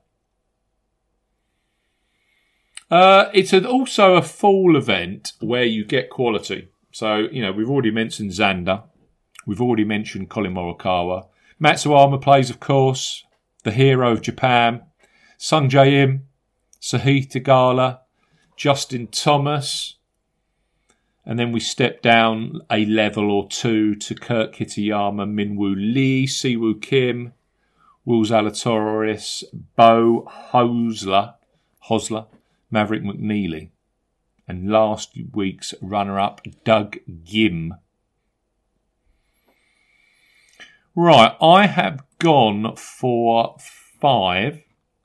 Uh, it's an, also a fall event where you get quality. So, you know, we've already mentioned Xander. We've already mentioned Colin Morikawa. Matsuyama plays, of course, the hero of Japan. Sung Jae Im, Sahith Theegala, Justin Thomas. And then we step down a level or two to Kurt Kitayama, Minwoo Lee, Siwoo Kim, Will Zalatoris, Bo Hosler, Hosler, Maverick McNeely, and last week's runner-up, Doug Gim. Right, I have gone for five.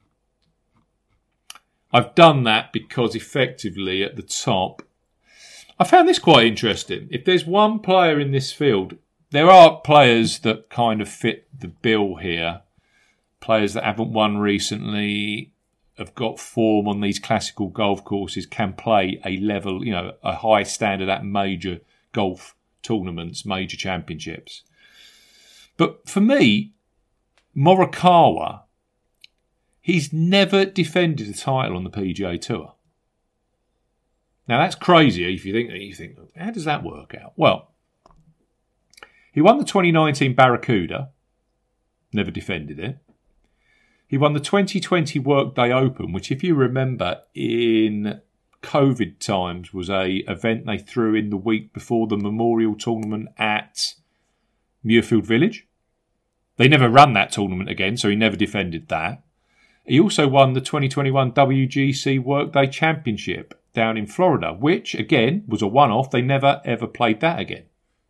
I've done that because effectively at the top, I found this quite interesting. If there's one player in this field, there are players that kind of fit the bill here. Players that haven't won recently, have got form on these classical golf courses, can play a level, you know, a high standard at major golf tournaments, major championships. But for me, Morikawa, he's never defended a title on the P G A Tour. Now that's crazy if you think that. You think, how does that work out? Well, he won the twenty nineteen Barracuda, never defended it. He won the twenty twenty Workday Open, which, if you remember, in COVID times was a event they threw in the week before the Memorial Tournament at Muirfield Village. They never ran that tournament again, so he never defended that. He also won the twenty twenty-one W G C Workday Championship down in Florida, which, again, was a one-off. They never, ever played that again.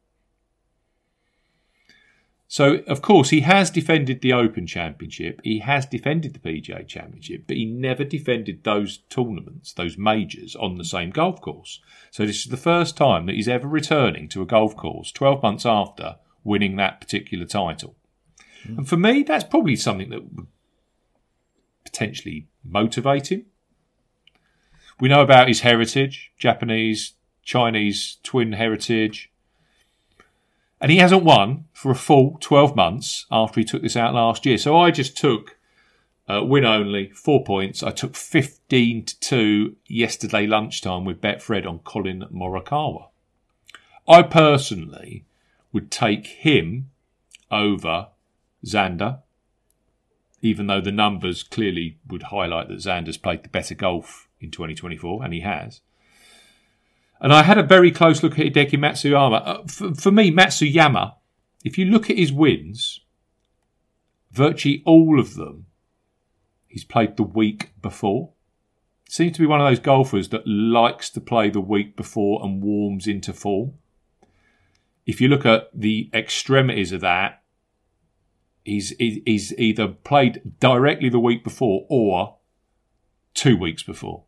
So, of course, he has defended the Open Championship. He has defended the P G A Championship, but he never defended those tournaments, those majors, on the same golf course. So this is the first time that he's ever returning to a golf course twelve months after winning that particular title. Mm. And for me, that's probably something that would potentially motivate him. We know about his heritage, Japanese, Chinese twin heritage. And he hasn't won for a full twelve months after he took this out last year. So I just took uh, win only, four points. I took fifteen to two yesterday lunchtime with Betfred on Colin Morikawa. I personally would take him over Xander, even though the numbers clearly would highlight that Xander's played the better golf in twenty twenty-four, and he has. And I had a very close look at Hideki Matsuyama. Uh, for, for me, Matsuyama, if you look at his wins, virtually all of them, he's played the week before. Seems to be one of those golfers that likes to play the week before and warms into form. If you look at the extremities of that, he's, he's either played directly the week before or two weeks before.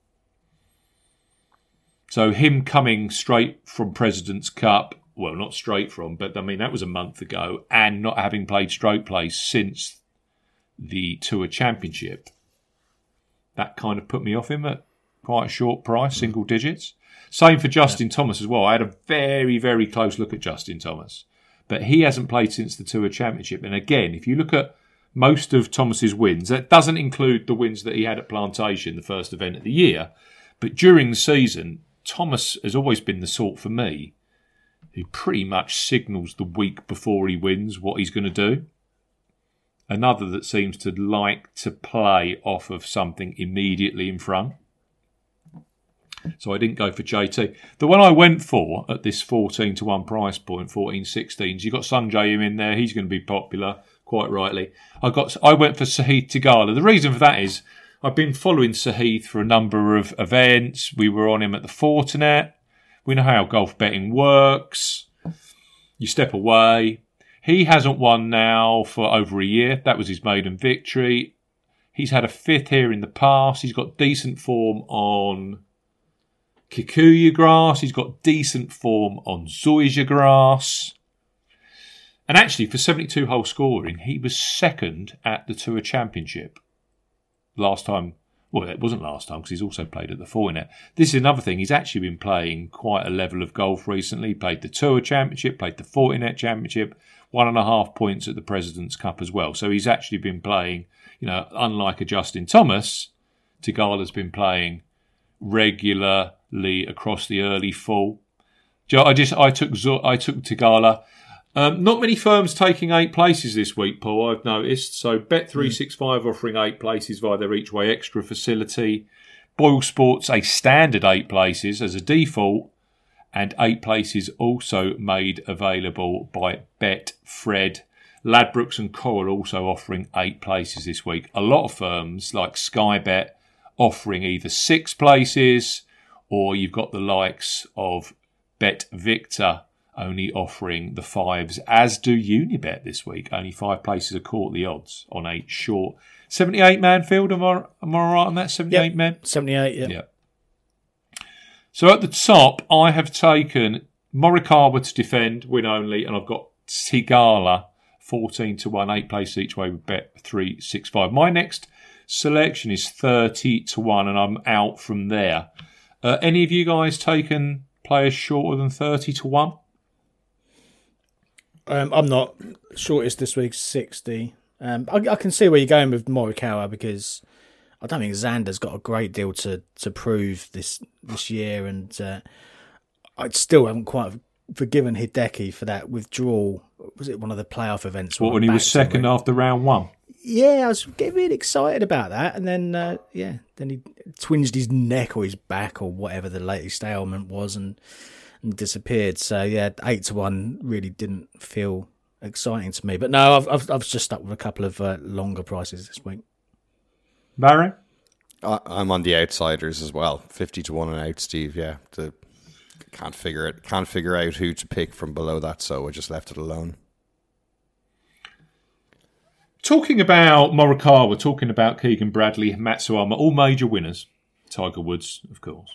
So him coming straight from President's Cup, well, not straight from, but I mean, that was a month ago, and not having played stroke play since the Tour Championship, that kind of put me off him at quite a short price, single digits. Same for Justin yeah. Thomas as well. I had a very, very close look at Justin Thomas, but he hasn't played since the Tour Championship. And again, if you look at most of Thomas's wins, that doesn't include the wins that he had at Plantation, the first event of the year, but during the season, Thomas has always been the sort for me who pretty much signals the week before he wins what he's going to do. Another that seems to like to play off of something immediately in front. So I didn't go for J T. The one I went for at this fourteen to one price point, fourteen sixteens, you got Sungjae Im in there. He's going to be popular, quite rightly. I got. I went for Sahith Theegala. The reason for that is I've been following Sahith for a number of events. We were on him at the Fortinet. We know how golf betting works. You step away. He hasn't won now for over a year. That was his maiden victory. He's had a fifth here in the past. He's got decent form on Kikuyu grass. He's got decent form on Zoysia grass. And actually, for seventy-two hole scoring, he was second at the Tour Championship. Last time, well, it wasn't last time because he's also played at the Fortinet. This is another thing. He's actually been playing quite a level of golf recently. He played the Tour Championship, played the Fortinet Championship, one and a half points at the President's Cup as well. So he's actually been playing, you know, unlike a Justin Thomas, Theegala's been playing regularly across the early fall. I just, I took, I took Theegala. Um, not many firms taking eight places this week, Paul, I've noticed. So Bet three sixty-five mm. offering eight places via their Each Way Extra facility. Boyle Sports, a standard eight places as a default. And eight places also made available by Betfred. Ladbrokes and Coral also offering eight places this week. A lot of firms like Sky Bet offering either six places, or you've got the likes of Bet Victor only offering the fives, as do Unibet this week. Only five places are caught the odds on a short seventy-eight man field. Am I, am I right on that? seventy-eight yep. men? seventy-eight, yeah. yeah. So at the top, I have taken Morikawa to defend, win only, and I've got Tigala fourteen to one, eight places each way with Bet three sixty-five. My next selection is thirty to one, and I'm out from there. Uh, any of you guys taken players shorter than thirty to one? Um, I'm not. Shortest this week, sixty. Um, I, I can see where you're going with Morikawa, because I don't think Xander's got a great deal to, to prove this this year, and uh, I still haven't quite forgiven Hideki for that withdrawal. Was it one of the playoff events? What, when he was second after round one? Yeah, I was getting really excited about that, and then uh, yeah, then he twinged his neck or his back or whatever the latest ailment was, and, and disappeared. So yeah, eight to one really didn't feel exciting to me. But no, I've I've, I've just stuck with a couple of uh, longer prices this week. Barry, I, I'm on the outsiders as well, fifty to one and out. Steve, yeah, the, can't figure it. Can't figure out who to pick from below that, so I just left it alone. Talking about Morikawa, talking about Keegan Bradley, Matsuyama, all major winners. Tiger Woods, of course.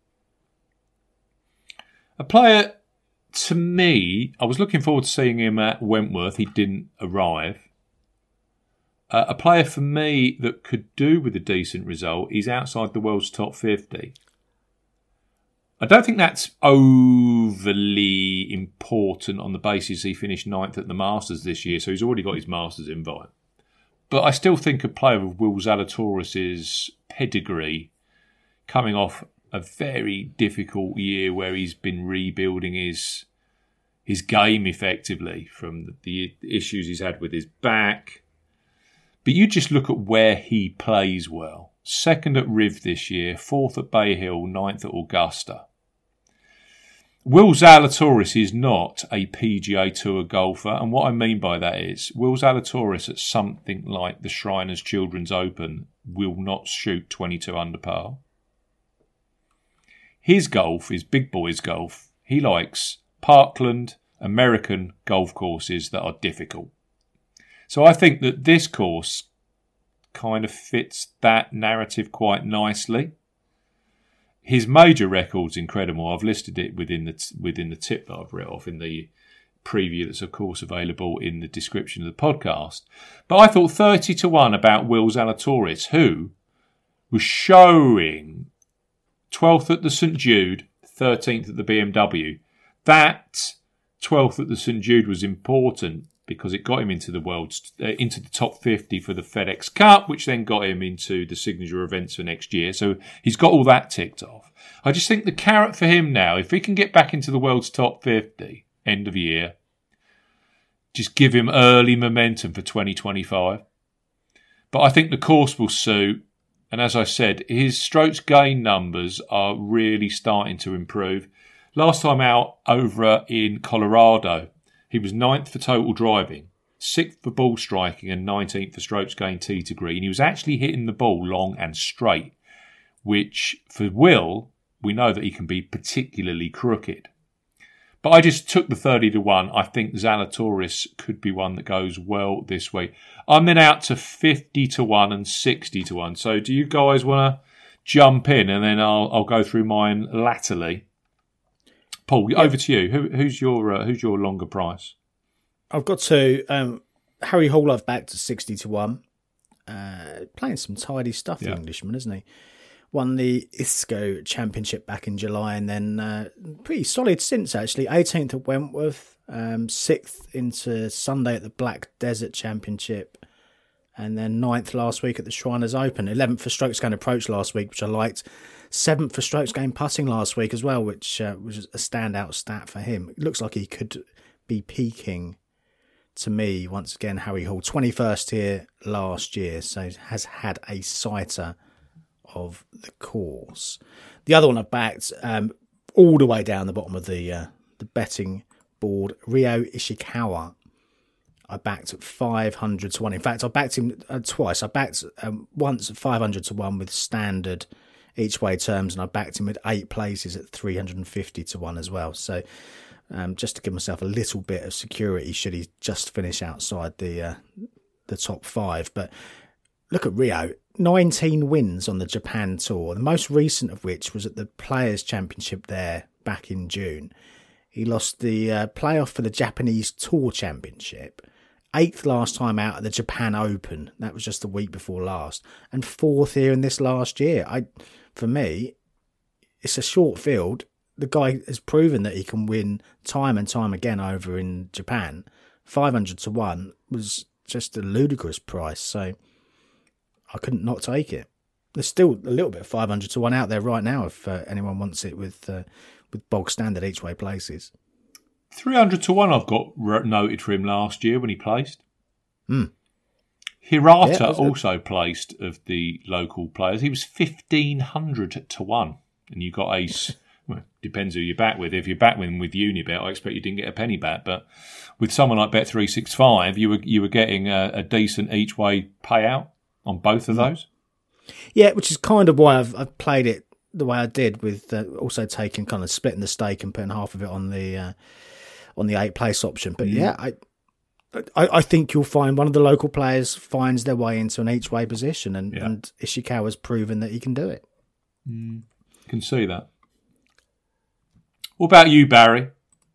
A player, to me, I was looking forward to seeing him at Wentworth. He didn't arrive. Uh, a player for me that could do with a decent result is outside the world's top fifty. I don't think that's overly important on the basis he finished ninth at the Masters this year, so he's already got his Masters invite. But I still think a player of Will Zalatoris' pedigree, coming off a very difficult year where he's been rebuilding his his game effectively from the issues he's had with his back. But you just look at where he plays well. Second at Riv this year, fourth at Bay Hill, ninth at Augusta. Will Zalatoris is not a P G A Tour golfer, and what I mean by that is Will Zalatoris at something like the Shriners Children's Open will not shoot twenty-two under par. His golf is big boys golf. He likes Parkland, American golf courses that are difficult. So I think that this course kind of fits that narrative quite nicely. His major record's incredible. I've listed it within the within the tip that I've read off in the preview that's, of course, available in the description of the podcast. But I thought thirty to one about Will Zalatoris, who was showing twelfth at the Saint Jude, thirteenth at the B M W. That twelfth at the Saint Jude was important because it got him into the world's uh, into the top fifty for the FedEx Cup, which then got him into the signature events for next year. So he's got all that ticked off. I just think the carrot for him now, if he can get back into the world's top fifty end of year, just give him early momentum for twenty twenty-five. But I think the course will suit. And as I said, his strokes gain numbers are really starting to improve. Last time out over in Colorado, he was ninth for total driving, sixth for ball striking and nineteenth for strokes gained tee to green. He was actually hitting the ball long and straight, which for Will, we know that he can be particularly crooked. But I just took the thirty to one. I think Zalatoris could be one that goes well this week. I'm then out to fifty to one and sixty to one. So do you guys want to jump in and then I'll I'll go through mine latterly? Paul, yeah. Over to you. Who, who's your uh, who's your longer price? I've got to um, Harry Hall. I've backed to sixty to one. Uh, playing some tidy stuff, the yeah. Englishman, isn't he? Won the I S C O Championship back in July, and then uh, pretty solid since actually. eighteenth at Wentworth, um, sixth into Sunday at the Black Desert Championship, and then ninth last week at the Shriners Open. eleventh for strokes gained approach last week, which I liked. seventh for strokes gained putting last week as well, which uh, was a standout stat for him. It looks like he could be peaking to me once again. Harry Hall, twenty-first here last year, so has had a sighter of the course. The other one I backed um, all the way down the bottom of the uh, the betting board, Ryo Ishikawa. I backed at five hundred to one. In fact, I backed him uh, twice. I backed um, once at five hundred to one with standard each way terms, and I backed him at eight places at three hundred fifty to one as well. So um, just to give myself a little bit of security should he just finish outside the uh, the top five. But look at Rio, nineteen wins on the Japan Tour, the most recent of which was at the Players' Championship there back in June. He lost the uh, playoff for the Japanese Tour Championship, eighth last time out at the Japan Open. That was just the week before last, and fourth here in this last year. I, for me, it's a short field. The guy has proven that he can win time and time again over in Japan. five hundred to one was just a ludicrous price, so I couldn't not take it. There's still a little bit of five hundred to one out there right now if uh, anyone wants it with uh, with bog standard each way places. three hundred to one I've got noted for him last year when he placed. Hmm. Hirata Yeah, also placed of the local players. He was fifteen hundred to one. And you got ace. Well, depends who you back with. If you back with him with Unibet, I expect you didn't get a penny back. But with someone like Bet three sixty-five, you were you were getting a, a decent each way payout on both of those. Yeah, which is kind of why I've, I've played it the way I did, with uh, also taking kind of splitting the stake and putting half of it on the uh, on the eight place option. But mm. yeah, I, I I think you'll find one of the local players finds their way into an each way position, and, yeah. and Ishikawa has proven that he can do it. Mm. Can see that. What about you, Barry?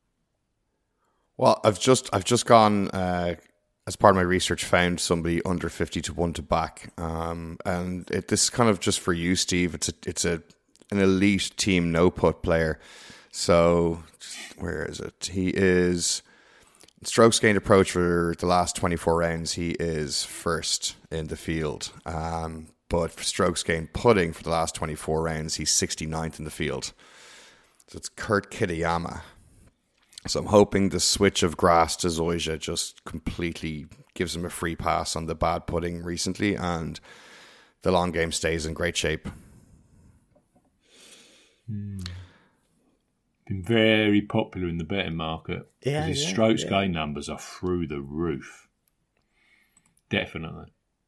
Well, I've just I've just gone uh, as part of my research, found somebody under fifty to one to back, um, and it, this is kind of just for you, Steve. It's a it's a an elite team no put player. So where is it? He is strokes gained approach for the last twenty-four rounds. He is first in the field. Um, but for strokes gained putting for the last twenty-four rounds, he's sixty-ninth in the field. So it's Kurt Kitayama. So I'm hoping the switch of grass to Zoysia just completely gives him a free pass on the bad putting recently, and the long game stays in great shape. Hmm. Been very popular in the betting market. Yeah, his yeah, strokes yeah. gain numbers are through the roof. Definitely.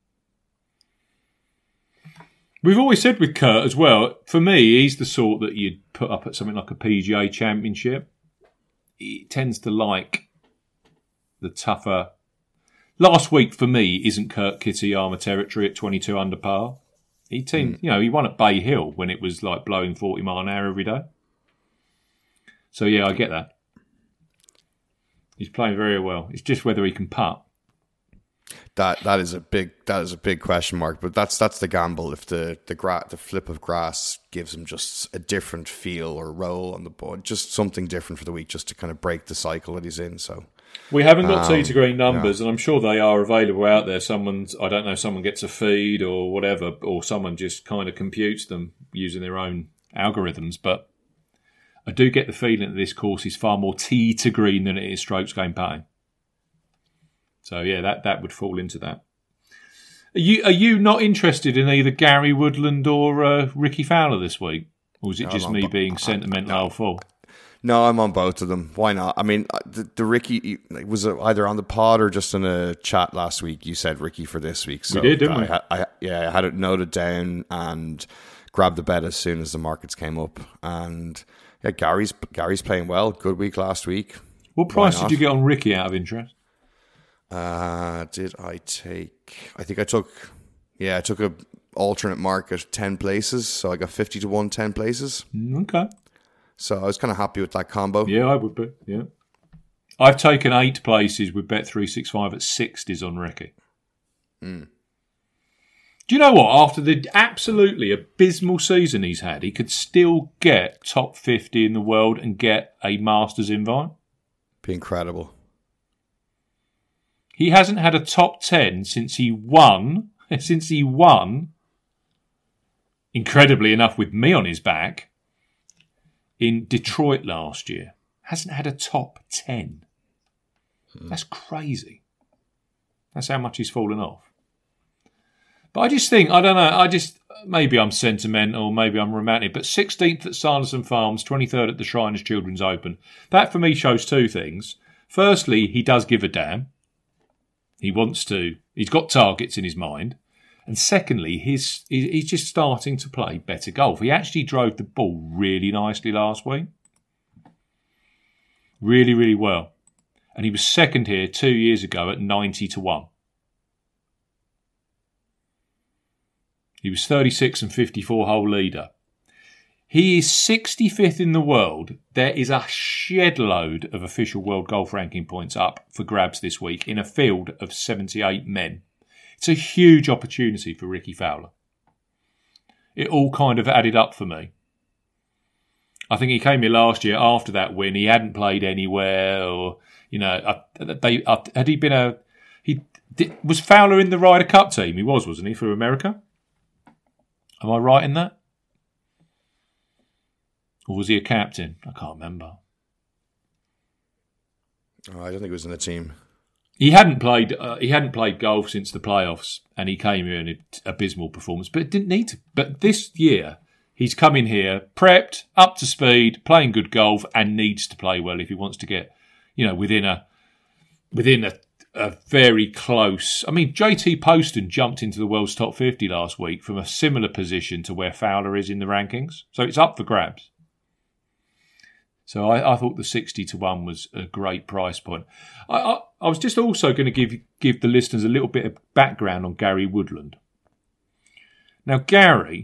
We've always said with Kurt as well, for me, he's the sort that you'd put up at something like a P G A Championship. He tends to like the tougher. Last week for me isn't Kurt Kitayama territory at twenty-two under par. He teamed, mm. you know, he won at Bay Hill when it was like blowing forty mile an hour every day. So yeah, I get that. He's playing very well. It's just whether he can putt. That that is a big that is a big question mark, but that's that's the gamble. If the the gra- the flip of grass gives him just a different feel or roll on the board, just something different for the week, just to kind of break the cycle that he's in. So we haven't got um, tee to green numbers, yeah. and I'm sure they are available out there. Someone's I don't know, someone gets a feed or whatever, or someone just kind of computes them using their own algorithms. But I do get the feeling that this course is far more tee to green than it is strokes gained putting. So yeah, that, that would fall into that. Are you are you not interested in either Gary Woodland or uh, Ricky Fowler this week, or is it no, just I'm me bo- being sentimental old fool? No, I'm on both of them. Why not? I mean, the, the Ricky was either on the pod or just in a chat last week. You said Ricky for this week, so we did, didn't we? I, I, yeah, I had it noted down and grabbed the bet as soon as the markets came up. And yeah, Gary's Gary's playing well. Good week last week. What price did you get on Ricky out of interest? Uh, did I take? I think I took. Yeah, I took a alternate mark at ten places, so I got fifty to one, ten places. Okay. So I was kind of happy with that combo. Yeah, I would be. Yeah, I've taken eight places with Bet three sixty-five at sixties on Ricky. Mm. Do you know what? After the absolutely abysmal season he's had, he could still get top fifty in the world and get a Masters invite. Be incredible. He hasn't had a top ten since he won, since he won, incredibly enough with me on his back, in Detroit last year. Hasn't had a top ten. Hmm. That's crazy. That's how much he's fallen off. But I just think, I don't know, I just, maybe I'm sentimental, maybe I'm romantic, but sixteenth at Sanderson Farms, twenty-third at the Shriners Children's Open. That for me shows two things. Firstly, he does give a damn. He wants to. He's got targets in his mind. And secondly, he's, he's just starting to play better golf. He actually drove the ball really nicely last week. Really, really well. And he was second here two years ago at ninety to one. He was thirty-six and fifty-four hole leader. He is sixty-fifth in the world. There is a shed load of official world golf ranking points up for grabs this week in a field of seventy-eight men. It's a huge opportunity for Ricky Fowler. It all kind of added up for me. I think he came here last year after that win. He hadn't played anywhere, or you know, uh, they uh, had he been a he did, was Fowler in the Ryder Cup team? He was, wasn't he, for America? Am I right in that? Or was he a captain? I can't remember. Oh, I don't think he was in the team. He hadn't played. Uh, he hadn't played golf since the playoffs, and he came here in an abysmal performance. But it didn't need to. But this year, he's come in here prepped, up to speed, playing good golf, and needs to play well if he wants to get, you know, within a within a, a very close. I mean, J T Poston jumped into the world's top fifty last week from a similar position to where Fowler is in the rankings, so it's up for grabs. So I, I thought the sixty to one was a great price point. I, I, I was just also going to give give the listeners a little bit of background on Gary Woodland. Now, Gary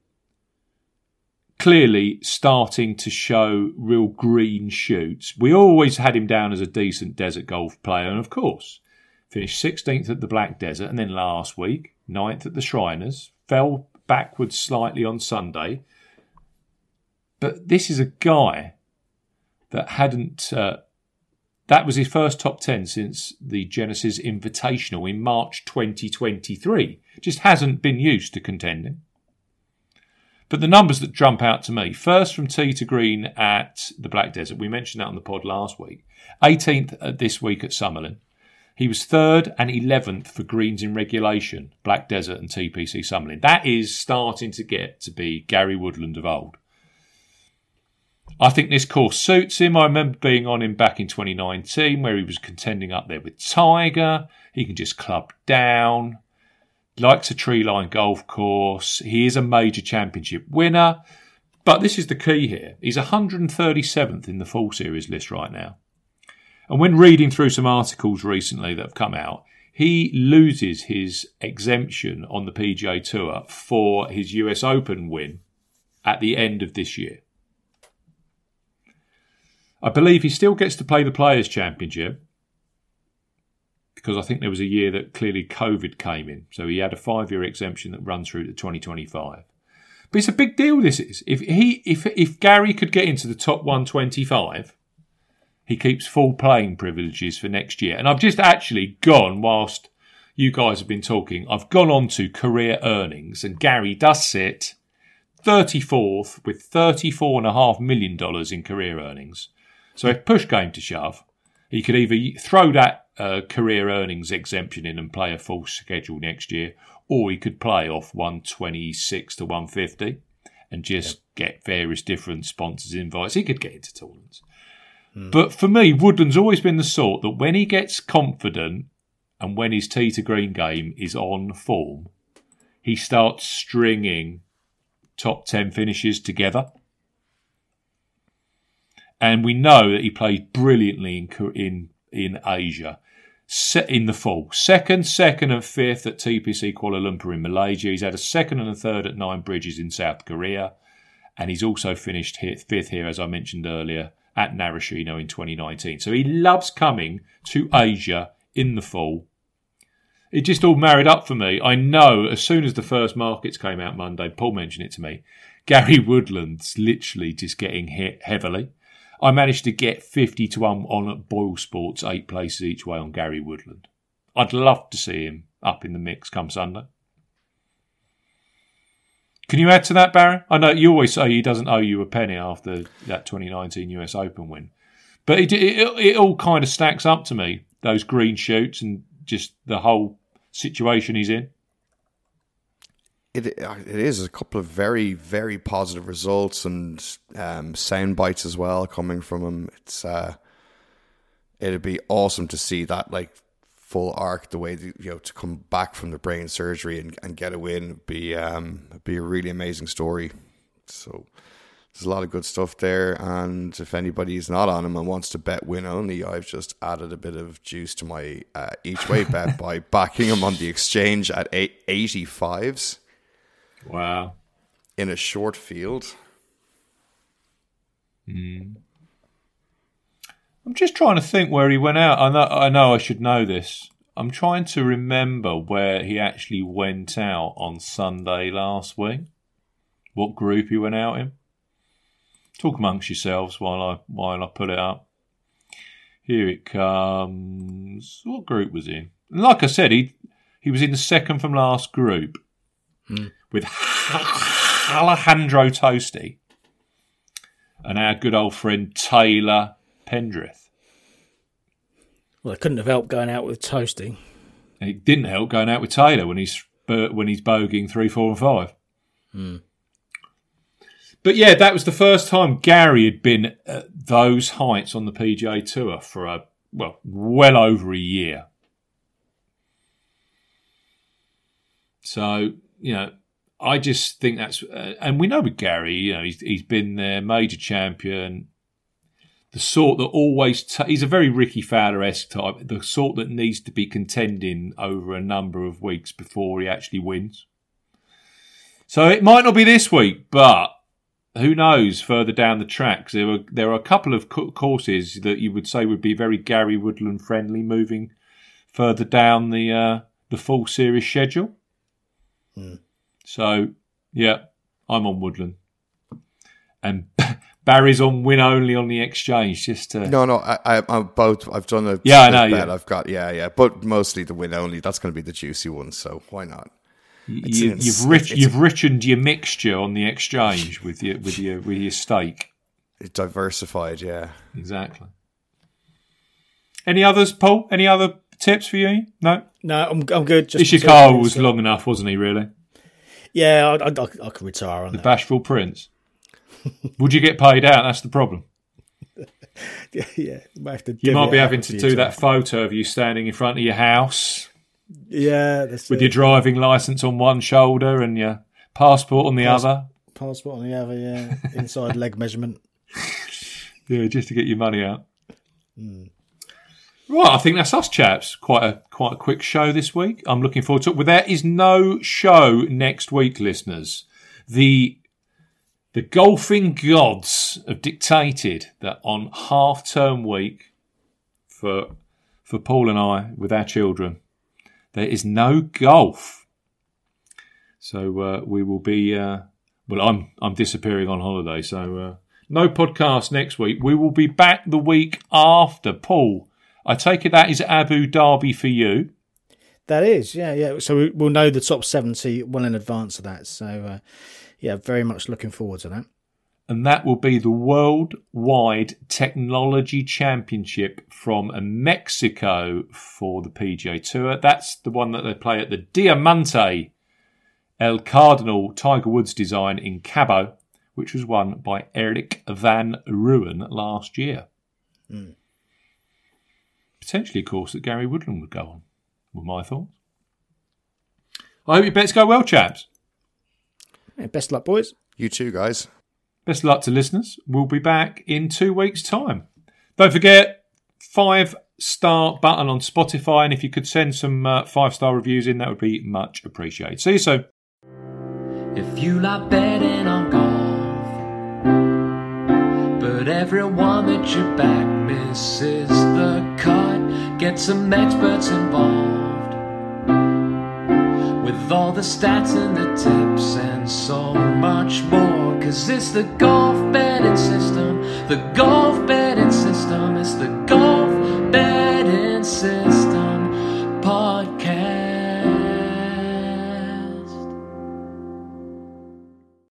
clearly starting to show real green shoots. We always had him down as a decent desert golf player, and of course, finished sixteenth at the Black Desert, and then last week, ninth at the Shriners, fell backwards slightly on Sunday. But this is a guy that hadn't, uh, that was his first top ten since the Genesis Invitational in March twenty twenty-three. Just hasn't been used to contending. But the numbers that jump out to me, first from tee to green at the Black Desert, we mentioned that on the pod last week, eighteenth this week at Summerlin. He was third and eleventh for greens in regulation, Black Desert and T P C Summerlin. That is starting to get to be Gary Woodland of old. I think this course suits him. I remember being on him back in twenty nineteen where he was contending up there with Tiger. He can just club down. Likes a tree-line golf course. He is a major championship winner. But this is the key here. He's one hundred thirty-seventh in the full series list right now. And when reading through some articles recently that have come out, he loses his exemption on the P G A Tour for his U S Open win at the end of this year. I believe he still gets to play the Players' Championship because I think there was a year that clearly COVID came in. So he had a five-year exemption that runs through to twenty twenty-five. But it's a big deal, this is. If he, if if Gary could get into the top one twenty-five, he keeps full playing privileges for next year. And I've just actually gone, whilst you guys have been talking, I've gone on to career earnings, and Gary does sit thirty-fourth with thirty-four point five million dollars in career earnings. So if push came to shove, he could either throw that uh, career earnings exemption in and play a full schedule next year, or he could play off one twenty-six to one fifty and just yep. get various different sponsors invites. He could get into tournaments. Mm. But for me, Woodland's always been the sort that when he gets confident and when his tee to green game is on form, he starts stringing top ten finishes together. And we know that he played brilliantly in in, in Asia. Set in the fall. Second, second and fifth at T P C Kuala Lumpur in Malaysia. He's had a second and a third at Nine Bridges in South Korea. And he's also finished here, fifth here, as I mentioned earlier, at Narashino in twenty nineteen. So he loves coming to Asia in the fall. It just all married up for me. I know as soon as the first markets came out Monday, Paul mentioned it to me, Gary Woodland's literally just getting hit heavily. I managed to get fifty to one on at Boyle Sports, eight places each way on Gary Woodland. I'd love to see him up in the mix come Sunday. Can you add to that, Barry? I know you always say he doesn't owe you a penny after that twenty nineteen U S Open win. But it, it, it all kind of stacks up to me, those green shoots and just the whole situation he's in. It it is a couple of very, very positive results and um, sound bites as well coming from him. It's uh, it'd be awesome to see that like full arc, the way that, you know, to come back from the brain surgery and, and get a win would be um be a really amazing story. So there's a lot of good stuff there, and if anybody's not on him and wants to bet win only, I've just added a bit of juice to my uh, each way bet by backing him on the exchange at eight, eighty-fives. Wow. In a short field. Mm. I'm just trying to think where he went out. I know, I know I should know this. I'm trying to remember where he actually went out on Sunday last week. What group he went out in. Talk amongst yourselves while I while I pull it up. Here it comes. What group was he in? And like I said, he he was in the second from last group hmm. with Alejandro Toasty and our good old friend Taylor Pendrith. Well, it couldn't have helped going out with Toasty. And it didn't help going out with Taylor when he's when he's bogeying three, four, and five. Hmm. But yeah, that was the first time Gary had been at those heights on the P G A Tour for a well, well over a year. So, you know, I just think that's, uh, and we know with Gary, you know, he's he's been there, major champion, the sort that always, t- he's a very Ricky Fowler-esque type, the sort that needs to be contending over a number of weeks before he actually wins. So it might not be this week, but who knows further down the track? There are there are a couple of co- courses that you would say would be very Gary Woodland friendly moving further down the uh, the full series schedule. Mm. So yeah, I'm on Woodland, and Barry's on win only on the exchange. Just to... no, no, I, I, I'm both. I've done a yeah, I know. Bet. Yeah. I've got yeah, yeah, but mostly the win only. That's going to be the juicy one. So why not? You, ins- you've rich, you've richened your mixture on the exchange with your with your with your stake. It's diversified, yeah. Exactly. Any others, Paul? Any other tips for you? No, no, I'm I'm good. Just Ishikawa was long enough, wasn't he? Really? Yeah, I, I, I could retire on the that. Bashful Prince. Would you get paid out? That's the problem. yeah, yeah. You might, you might be having to do times. That photo of you standing in front of your house. Yeah, that's with it. your driving licence on one shoulder and your passport on the Pass- other. Passport on the other, yeah. Inside leg measurement. Yeah, just to get your money out. Mm. Right, I think that's us, chaps. Quite a quite a quick show this week. I'm looking forward to it. Well, there is no show next week, listeners. The the golfing gods have dictated that on half-term week for for Paul and I with our children, there is no golf. So uh, we will be, uh, well, I'm I'm disappearing on holiday, so uh, no podcast next week. We will be back the week after. Paul, I take it that is Abu Dhabi for you. That is, yeah, yeah. So we'll know the top seventy well in advance of that. So, uh, yeah, very much looking forward to that. And that will be the Worldwide Technology Championship from Mexico for the P G A Tour. That's the one that they play at the Diamante El Cardinal Tiger Woods design in Cabo, which was won by Eric Van Ruin last year. Mm. Potentially a course that Gary Woodland would go on, were my thoughts. I hope your bets go well, chaps. Yeah, best luck, boys. You too, guys. Best of luck to listeners. We'll be back in two weeks' time. Don't forget, five-star button on Spotify, and if you could send some uh, five-star reviews in, that would be much appreciated. See you soon. If you like betting on golf, but everyone that you back misses the cut, get some experts involved with all the stats and the tips and so much more. Cause it's the golf betting system, the golf